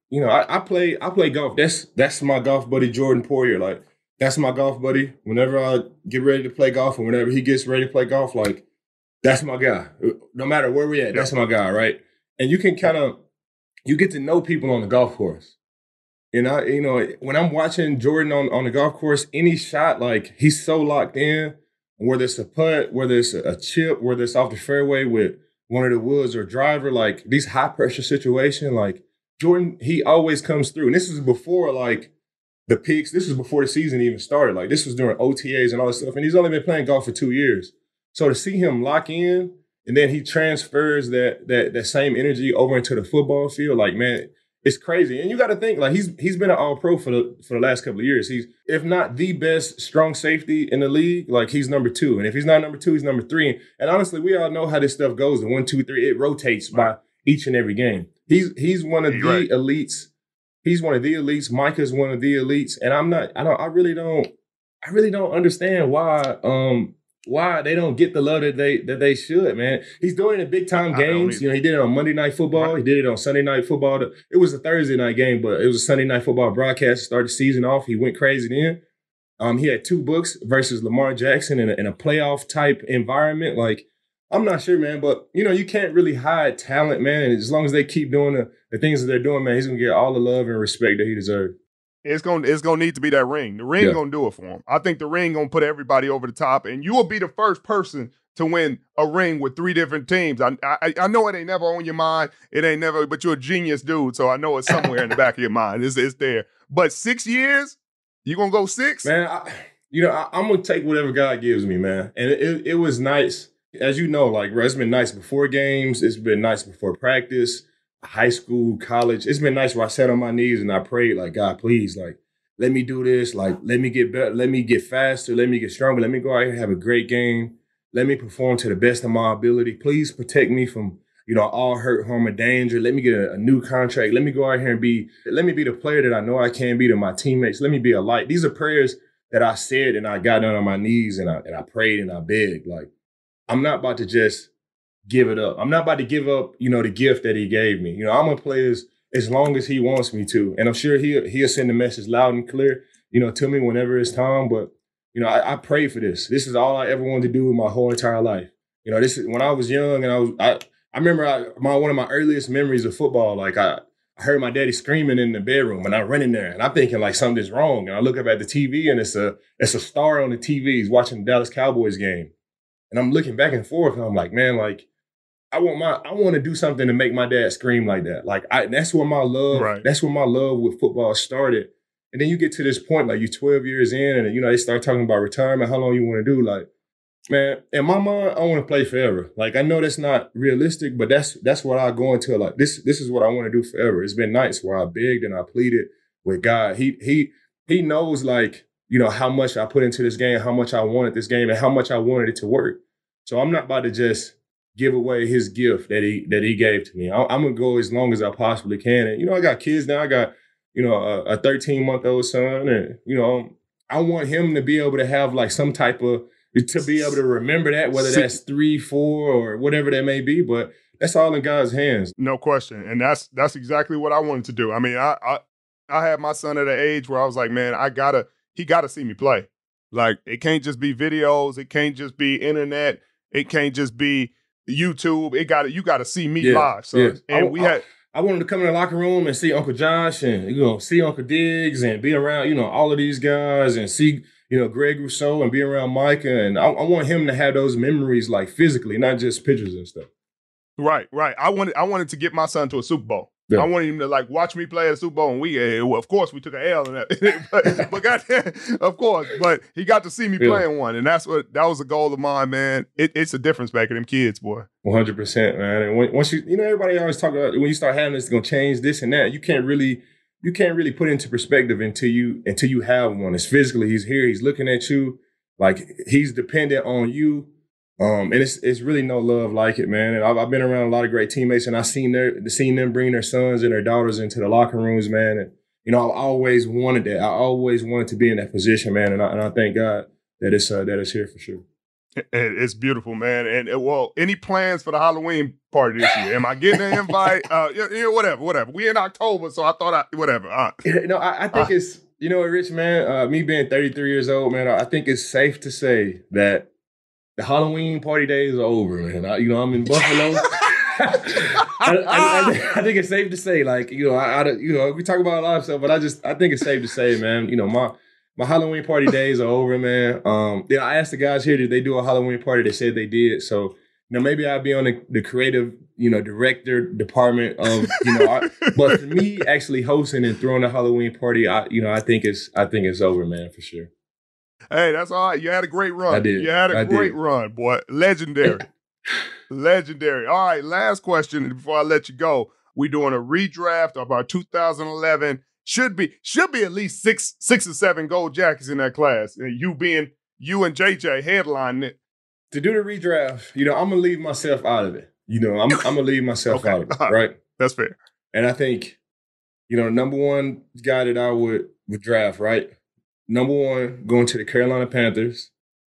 [SPEAKER 13] you know, I, I play I play golf. That's that's my golf buddy, Jordan Poirier. Like, that's my golf buddy. Whenever I get ready to play golf, and whenever he gets ready to play golf, like, that's my guy. No matter where we at, that's my guy, right? And you can kind of, you get to know people on the golf course. You know, you know, when I'm watching Jordan on, on the golf course, any shot, like, he's so locked in, whether it's a putt, whether it's a chip, whether it's off the fairway with one of the woods or driver, like, these high pressure situations, like, Jordan, he always comes through. And this is before, like, the peaks. This was before the season even started. Like, this was during O T As and all this stuff. And he's only been playing golf for two years. So to see him lock in, and then he transfers that that that same energy over into the football field, like, man, it's crazy. And you got to think, like, he's he's been an all-pro for the for the last couple of years. He's, if not the best strong safety in the league, like, he's number two. And if he's not number two, he's number three. And honestly, we all know how this stuff goes. The one, two, three, it rotates by each and every game. He's he's one of the right. elites. He's one of the elites. Micah's one of the elites. And I'm not, I don't, I really don't, I really don't understand why um why they don't get the love that they that they should, man. He's doing it in big time games. You know, he did it on Monday Night Football. Right. He did it on Sunday Night Football. It was a Thursday night game, but it was a Sunday Night Football broadcast to start the season off. He went crazy then. Um, he had two books versus Lamar Jackson in a, in a playoff type environment. Like, I'm not sure, man, but, you know, you can't really hide talent, man. And as long as they keep doing the, the things that they're doing, man, he's going to get all the love and respect that he deserves.
[SPEAKER 7] It's going it's gonna need to be that ring. The ring yeah. going to do it for him. I think the ring going to put everybody over the top, and you will be the first person to win a ring with three different teams. I, I I know it ain't never on your mind. It ain't never, but you're a genius dude, so I know it's somewhere in the back of your mind. It's, it's there. But six years, you going to go six?
[SPEAKER 13] Man, I, you know, I, I'm going to take whatever God gives me, man. And it, it, it was nice. As you know, like, bro, it's been nice before games. It's been nice before practice, high school, college. It's been nice where I sat on my knees and I prayed, like, God, please, like, let me do this. Like, let me get better. Let me get faster. Let me get stronger. Let me go out here and have a great game. Let me perform to the best of my ability. Please protect me from, you know, all hurt, harm, or danger. Let me get a, a new contract. Let me go out here and be, let me be the player that I know I can be to my teammates. Let me be a light. These are prayers that I said and I got down on my knees and I, and I prayed and I begged, like, I'm not about to just give it up. I'm not about to give up, you know, the gift that he gave me. You know, I'm going to play as, as long as he wants me to. And I'm sure he'll, he'll send the message loud and clear, you know, to me whenever it's time. But, you know, I, I pray for this. This is all I ever wanted to do in my whole entire life. You know, this is when I was young and I was, I, I remember I, my, one of my earliest memories of football, like I, I heard my daddy screaming in the bedroom and I run in there and I'm thinking like something's wrong. And I look up at the T V and it's a, it's a star on the T V. He's watching the Dallas Cowboys game. And I'm looking back and forth, and I'm like, man, like, I want my, I want to do something to make my dad scream like that. Like, I, that's where my love, right. that's where my love with football started. And then you get to this point, like, you're twelve years in, and you know they start talking about retirement, how long you want to do. Like, man, in my mind, I want to play forever. Like, I know that's not realistic, but that's that's what I go into. Like, this, this is what I want to do forever. It's been nights where I begged and I pleaded with God. He, he, he knows, like, you know, how much I put into this game, how much I wanted this game, and how much I wanted it to work. So I'm not about to just give away his gift that he that he gave to me. I, I'm going to go as long as I possibly can. And, you know, I got kids now. I got, you know, a thirteen-month-old son. And, you know, I want him to be able to have, like, some type of, to be able to remember that, whether that's three, four, or whatever that may be. But that's all in God's hands.
[SPEAKER 7] No question. And that's that's exactly what I wanted to do. I mean, I I, I had my son at an age where I was like, man, I got to, he got to see me play. Like, it can't just be videos. It can't just be internet. It can't just be YouTube. It got you got to see me yeah, live. So, yeah. and
[SPEAKER 13] I,
[SPEAKER 7] we
[SPEAKER 13] I,
[SPEAKER 7] had.
[SPEAKER 13] I wanted to come in the locker room and see Uncle Josh and, you know, see Uncle Diggs and be around, you know, all of these guys and see, you know, Greg Rousseau and be around Micah. And I, I want him to have those memories, like, physically, not just pictures and stuff.
[SPEAKER 7] Right, right. I wanted I wanted to get my son to a Super Bowl. Yeah. I wanted him to, like, watch me play at a Super Bowl, and we, uh, well, of course, we took an L in that, but, but goddamn, of course, but he got to see me yeah. playing one, and that's what that was a goal of mine, man. It, it's a difference back in them kids, boy.
[SPEAKER 13] One hundred percent, man. And when, once you, you know, everybody always talk about when you start having this, it's gonna change this and that. You can't really, you can't really put it into perspective until you until you have one. It's physically, he's here, he's looking at you, like he's dependent on you. Um, and it's it's really no love like it, man. And I've, I've been around a lot of great teammates, and I've seen their seen them bring their sons and their daughters into the locker rooms, man. And you know, I always wanted that. I always wanted to be in that position, man. And I, and I thank God that it's uh, that it's here for sure.
[SPEAKER 7] It's beautiful, man. And uh, well, any plans for the Halloween party this year? Am I getting an invite? Uh, you know, whatever, whatever. We in October, so I thought I whatever. Uh,
[SPEAKER 13] you know, I, I think uh, it's you know, Rich, man. Uh, me being thirty-three years old, man, I think it's safe to say that the Halloween party days are over, man. I, you know, I'm in Buffalo. I, I, I think it's safe to say, like, you know, I, I, you know, we talk about a lot of stuff, but I just, I think it's safe to say, man, you know, my my Halloween party days are over, man. Um, you know, I asked the guys here, did they do a Halloween party? They said they did. So, you know, maybe I'll be on the, the creative, you know, director department of, you know, I, but for me, actually hosting and throwing a Halloween party, I, you know, I think it's, I think it's over, man, for sure.
[SPEAKER 7] Hey, that's all right. You had a great run.
[SPEAKER 13] I did.
[SPEAKER 7] You had a
[SPEAKER 13] I
[SPEAKER 7] great
[SPEAKER 13] did.
[SPEAKER 7] run, boy. Legendary. Legendary. All right, last question before I let you go. We're doing a redraft of our two thousand eleven. Should be should be at least six six or seven gold jackets in that class. And you being you and J J headlining it.
[SPEAKER 13] To do the redraft, you know, I'm gonna leave myself out of it. You know, I'm I'm gonna leave myself
[SPEAKER 7] Okay.
[SPEAKER 13] out of it, right?
[SPEAKER 7] That's fair.
[SPEAKER 13] And I think, you know, number one guy that I would would draft, right? Number one, going to the Carolina Panthers.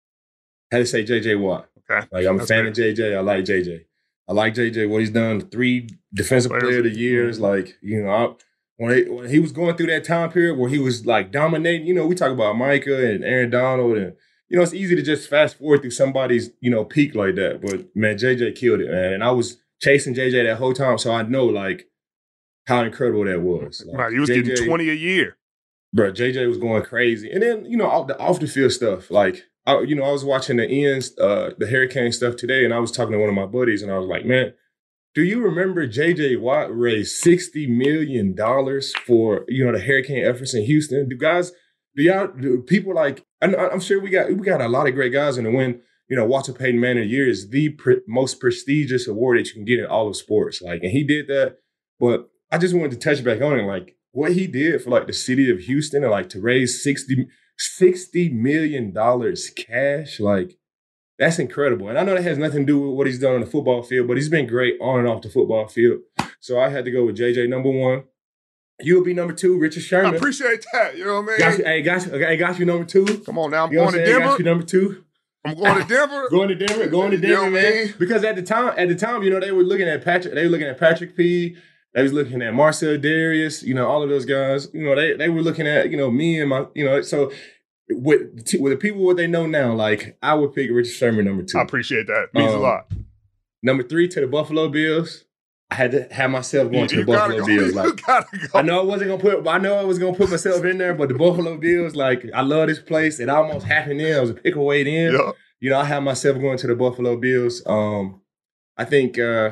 [SPEAKER 13] Had to say J J Watt.
[SPEAKER 7] Okay.
[SPEAKER 13] Like, I'm
[SPEAKER 7] That's
[SPEAKER 13] a fan
[SPEAKER 7] fair.
[SPEAKER 13] of J J. I like J J. I like J J, what he's done, three defensive
[SPEAKER 7] Players
[SPEAKER 13] player of
[SPEAKER 7] of
[SPEAKER 13] the
[SPEAKER 7] the
[SPEAKER 13] years. Like, you know, I, when, he, when he was going through that time period where he was, like, dominating, you know, we talk about Micah and Aaron Donald. And, you know, it's easy to just fast forward through somebody's, you know, peak like that. But, man, J J killed it, man. And I was chasing J J that whole time, so I know, like, how incredible that was. Like,
[SPEAKER 7] Right, he was
[SPEAKER 13] J J,
[SPEAKER 7] getting twenty a year.
[SPEAKER 13] Bro, J J was going crazy. And then, you know, off the, off the field stuff, like, I, you know, I was watching the ends, uh, the Hurricane stuff today, and I was talking to one of my buddies, and I was like, man, do you remember J J Watt raised sixty million dollars for, you know, the Hurricane efforts in Houston? Do guys, do y'all, do people like, I, I'm sure we got we got a lot of great guys in the win. You know, Walter Payton Man of the Year is the pre- most prestigious award that you can get in all of sports. Like, and he did that. But I just wanted to touch back on it, like, what he did for, like, the city of Houston, and, like, to raise sixty, sixty million dollars cash, like, that's incredible. And I know that has nothing to do with what he's done on the football field, but he's been great on and off the football field. So I had to go with J J number one. You will be number two, Richard Sherman.
[SPEAKER 7] I appreciate that. You know what I mean?
[SPEAKER 13] Got you, hey, got you, okay, got you number two.
[SPEAKER 7] Come on now. I'm
[SPEAKER 13] You know
[SPEAKER 7] going
[SPEAKER 13] what
[SPEAKER 7] to
[SPEAKER 13] I'm saying?
[SPEAKER 7] Denver.
[SPEAKER 13] Got you number two.
[SPEAKER 7] I'm going to Denver.
[SPEAKER 13] Going to Denver, going to
[SPEAKER 7] You know
[SPEAKER 13] Denver,
[SPEAKER 7] what I
[SPEAKER 13] man.
[SPEAKER 7] mean?
[SPEAKER 13] Because at the time, at the time, you know, they were looking at Patrick, they were looking at Patrick P. They was looking at Marcel Darius, you know, all of those guys. You know, they they were looking at, you know, me and my, you know, so with with the people what they know now, like, I would pick Richard Sherman number two.
[SPEAKER 7] I appreciate that. Means
[SPEAKER 13] Um,
[SPEAKER 7] a lot.
[SPEAKER 13] Number three to the Buffalo Bills. I had to have myself going to
[SPEAKER 7] You
[SPEAKER 13] the Buffalo
[SPEAKER 7] gotta go.
[SPEAKER 13] Bills.
[SPEAKER 7] You
[SPEAKER 13] Like,
[SPEAKER 7] gotta go.
[SPEAKER 13] I know I wasn't gonna put, I know I was gonna put myself in there, but the Buffalo Bills, like, I love this place. It almost happened in. I was a pick away in.
[SPEAKER 7] Yeah.
[SPEAKER 13] You know, I have myself going to the Buffalo Bills. Um, I think, uh,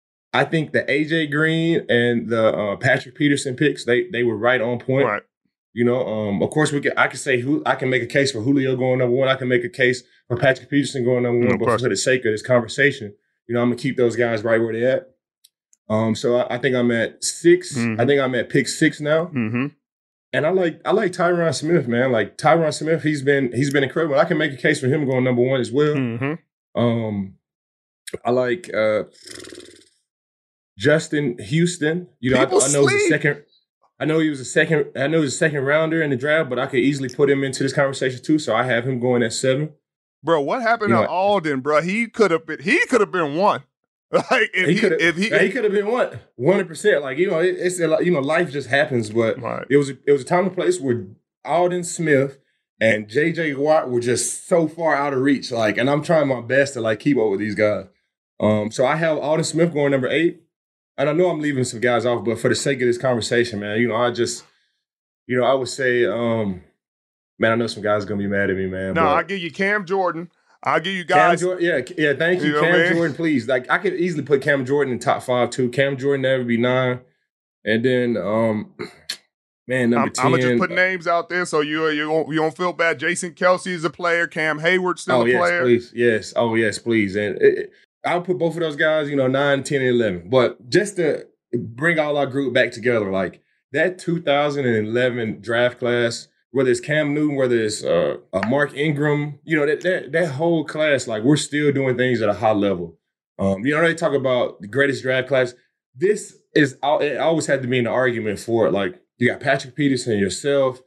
[SPEAKER 13] I think the A J Green and the uh, Patrick Peterson picks, they they were right on point.
[SPEAKER 7] Right.
[SPEAKER 13] You know, um, of course, we can. I can say who I can make a case for Julio going number one. I can make a case for Patrick Peterson going number
[SPEAKER 7] No
[SPEAKER 13] one. But
[SPEAKER 7] question.
[SPEAKER 13] for the sake of this conversation, you know, I'm gonna keep those guys right where they at. Um, so I, I think I'm at 6
[SPEAKER 7] Mhm.
[SPEAKER 13] I think I'm at pick six now.
[SPEAKER 7] Mm-hmm.
[SPEAKER 13] And I like I like Tyron Smith, man. Like Tyron Smith, he's been he's been incredible. I can make a case for him going number one as well.
[SPEAKER 7] Mm-hmm.
[SPEAKER 13] Um, I like uh, Justin Houston. You know, I,
[SPEAKER 7] People
[SPEAKER 13] I know he's a
[SPEAKER 7] sleep.
[SPEAKER 13] second. I know he was a second. I know he was a second rounder in the draft, but I could easily put him into this conversation too. So I have him going at seven.
[SPEAKER 7] Bro, what happened
[SPEAKER 13] You
[SPEAKER 7] to
[SPEAKER 13] know,
[SPEAKER 7] Alden, bro? He could have been he could have been one. Like if
[SPEAKER 13] he
[SPEAKER 7] he,
[SPEAKER 13] could have.
[SPEAKER 7] if he,
[SPEAKER 13] he could have been what one hundred percent. Like, you know, it, it's a lot- you know, life just happens. But
[SPEAKER 7] Right.
[SPEAKER 13] it was a, it was a time and place where Alden Smith and J J Watt were just so far out of reach. Like, and I'm trying my best to like keep up with these guys. Um, so I have Alden Smith going number eight. And I know I'm leaving some guys off, but for the sake of this conversation, man, you know, I just, you know, I would say, um, man, I know some guys are gonna be mad at me, man.
[SPEAKER 7] no,
[SPEAKER 13] but
[SPEAKER 7] I'll give you Cam Jordan. I'll give you
[SPEAKER 13] Cam
[SPEAKER 7] guys.
[SPEAKER 13] Jordan, yeah, yeah, thank you,
[SPEAKER 7] You know what
[SPEAKER 13] Cam
[SPEAKER 7] I mean?
[SPEAKER 13] Jordan, please. Like, I could easily put Cam Jordan in top five too. Cam Jordan that would be nine, and then, um, man, number
[SPEAKER 7] I'm,
[SPEAKER 13] ten.
[SPEAKER 7] I'm gonna just put names out there so you you won't you don't feel bad. Jason Kelsey is a player. Cam Hayward's still
[SPEAKER 13] oh
[SPEAKER 7] a
[SPEAKER 13] yes,
[SPEAKER 7] player.
[SPEAKER 13] please, yes, oh yes, please, and it, it- I'll put both of those guys, you know, nine, ten, and eleven. But just to bring all our group back together, like that two thousand eleven draft class, whether it's Cam Newton, whether it's uh, uh, Mark Ingram, you know, that, that that whole class, like, we're still doing things at a high level. Um, you know, they talk about the greatest draft class. This is, it always had to be an argument for it. Like, you got Patrick Peterson, yourself,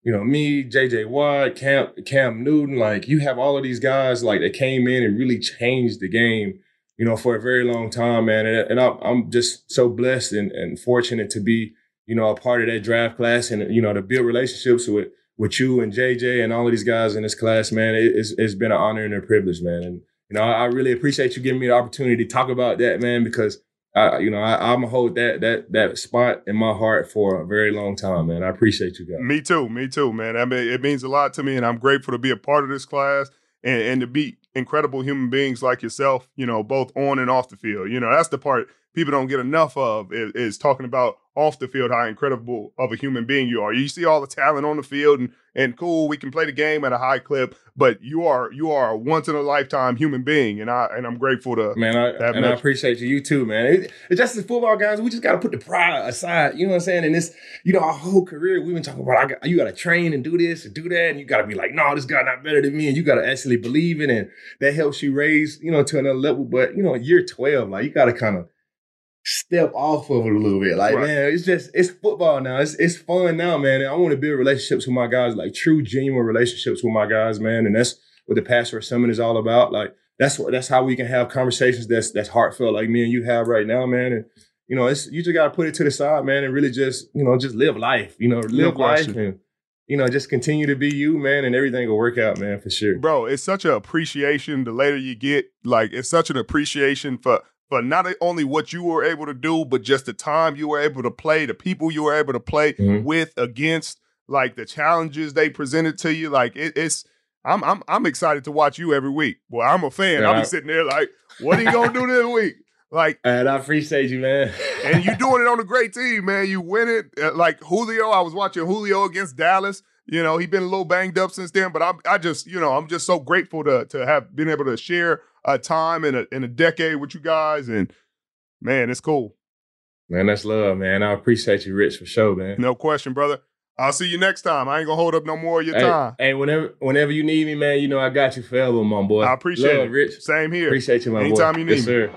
[SPEAKER 13] you know, me, J J Watt, Cam, Cam Newton, like you have all of these guys like that came in and really changed the game, you know, for a very long time, man. And, and I'm, I'm just so blessed and, and fortunate to be, you know, a part of that draft class and, you know, to build relationships with, with you and J J and all of these guys in this class, man. It, it's, it's been an honor and a privilege, man. And, you know, I, I really appreciate you giving me the opportunity to talk about that, man, because I, you know, I, I'm gonna hold that that that spot in my heart for a very long time, man. I appreciate you guys.
[SPEAKER 7] Me too, me too, man. I mean, it means a lot to me, and I'm grateful to be a part of this class and, and to be incredible human beings like yourself, you know, both on and off the field. You know, that's the part people don't get enough of is, is talking about off the field, how incredible of a human being you are. You see all the talent on the field and and cool, we can play the game at a high clip, but you are you are a once in a lifetime human being, and I and I'm grateful to
[SPEAKER 13] man. I,
[SPEAKER 7] to have
[SPEAKER 13] and
[SPEAKER 7] met
[SPEAKER 13] I appreciate you, you too, man. It, it's just as football guys, we just got to put the pride aside. You know what I'm saying? And this, you know, our whole career we've been talking about. I got, you got to train and do this and do that, and you got to be like, no, this guy not better than me, and you got to actually believe it, and that helps you raise, you know, to another level. But you know, year twelve, like you got to kind of step off of it a little bit. Like, right. man, it's just, it's football now. It's it's fun now, man. And I want to build relationships with my guys, like true, genuine relationships with my guys, man. And that's what the Pass Rush Summit is all about. Like, that's what, that's how we can have conversations that's that's heartfelt like me and you have right now, man. And, you know, it's you just got to put it to the side, man, and really just, you know, just live life, you know, live
[SPEAKER 7] no
[SPEAKER 13] life and, you know, just continue to be you, man, and everything will work out, man, for sure.
[SPEAKER 7] Bro, it's such an appreciation the later you get. Like, it's such an appreciation for, for not only what you were able to do, but just the time you were able to play, the people you were able to play mm-hmm. with, against, like the challenges they presented to you. Like it, it's, I'm I'm I'm excited to watch you every week. Well, I'm a fan. Yeah, I'll be sitting there like, what are you gonna do this week? Like,
[SPEAKER 13] and I appreciate you, man.
[SPEAKER 7] And you doing it on a great team, man. You win it. Like Julio, I was watching Julio against Dallas. You know, he's been a little banged up since then, but I I just, you know, I'm just so grateful to to have been able to share a time in a in a decade with you guys, and man, it's cool.
[SPEAKER 13] Man, that's love, man. I appreciate you, Rich, for sure, man.
[SPEAKER 7] No question, brother. I'll see you next time. I ain't gonna hold up no more of your
[SPEAKER 13] hey,
[SPEAKER 7] time.
[SPEAKER 13] Hey, whenever whenever you need me, man, you know I got you forever, my boy.
[SPEAKER 7] I appreciate
[SPEAKER 13] love,
[SPEAKER 7] it,
[SPEAKER 13] Rich.
[SPEAKER 7] Same here.
[SPEAKER 13] Appreciate you, my
[SPEAKER 7] Anytime
[SPEAKER 13] boy.
[SPEAKER 7] you need
[SPEAKER 13] yes,
[SPEAKER 7] me.
[SPEAKER 13] Sir.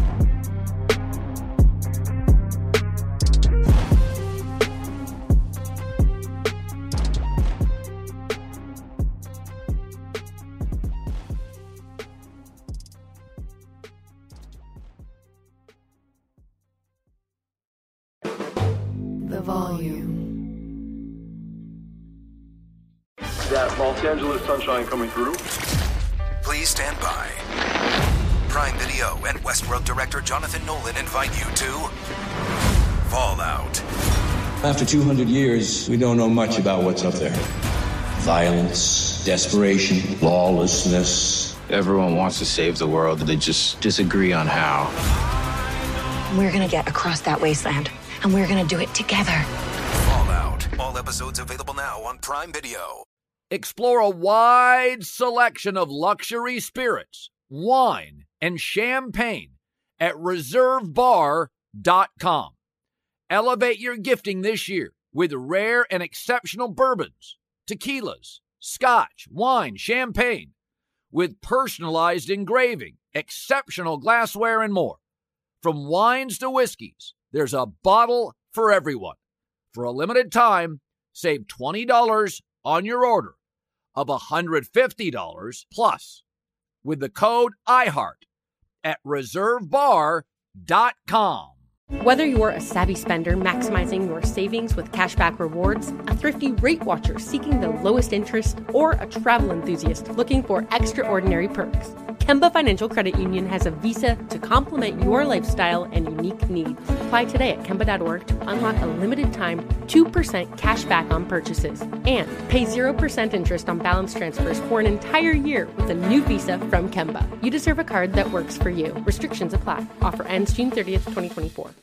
[SPEAKER 4] The volume.
[SPEAKER 14] That Los Angeles sunshine coming through.
[SPEAKER 15] Please stand by. Prime Video and Westworld director Jonathan Nolan invite you to Fallout.
[SPEAKER 16] After two hundred years, we don't know much about what's up there. Violence, desperation, lawlessness.
[SPEAKER 17] Everyone wants to save the world, they just disagree on how.
[SPEAKER 18] We're gonna get across that wasteland, and we're gonna do it together.
[SPEAKER 15] Fallout. All episodes available now on Prime Video.
[SPEAKER 19] Explore a wide selection of luxury spirits, wine, and champagne at reserve bar dot com. Elevate your gifting this year with rare and exceptional bourbons, tequilas, scotch, wine, champagne, with personalized engraving, exceptional glassware, and more. From wines to whiskeys, there's a bottle for everyone. For a limited time, save twenty dollars on your order of one hundred fifty dollars plus with the code iHeart at reserve bar dot com.
[SPEAKER 20] Whether you're a savvy spender maximizing your savings with cashback rewards, a thrifty rate watcher seeking the lowest interest, or a travel enthusiast looking for extraordinary perks, Kemba Financial Credit Union has a visa to complement your lifestyle and unique needs. Apply today at Kemba dot org to unlock a limited time two percent cash back on purchases and pay zero percent interest on balance transfers for an entire year with a new visa from Kemba. You deserve a card that works for you. Restrictions apply. Offer ends June thirtieth, twenty twenty-four.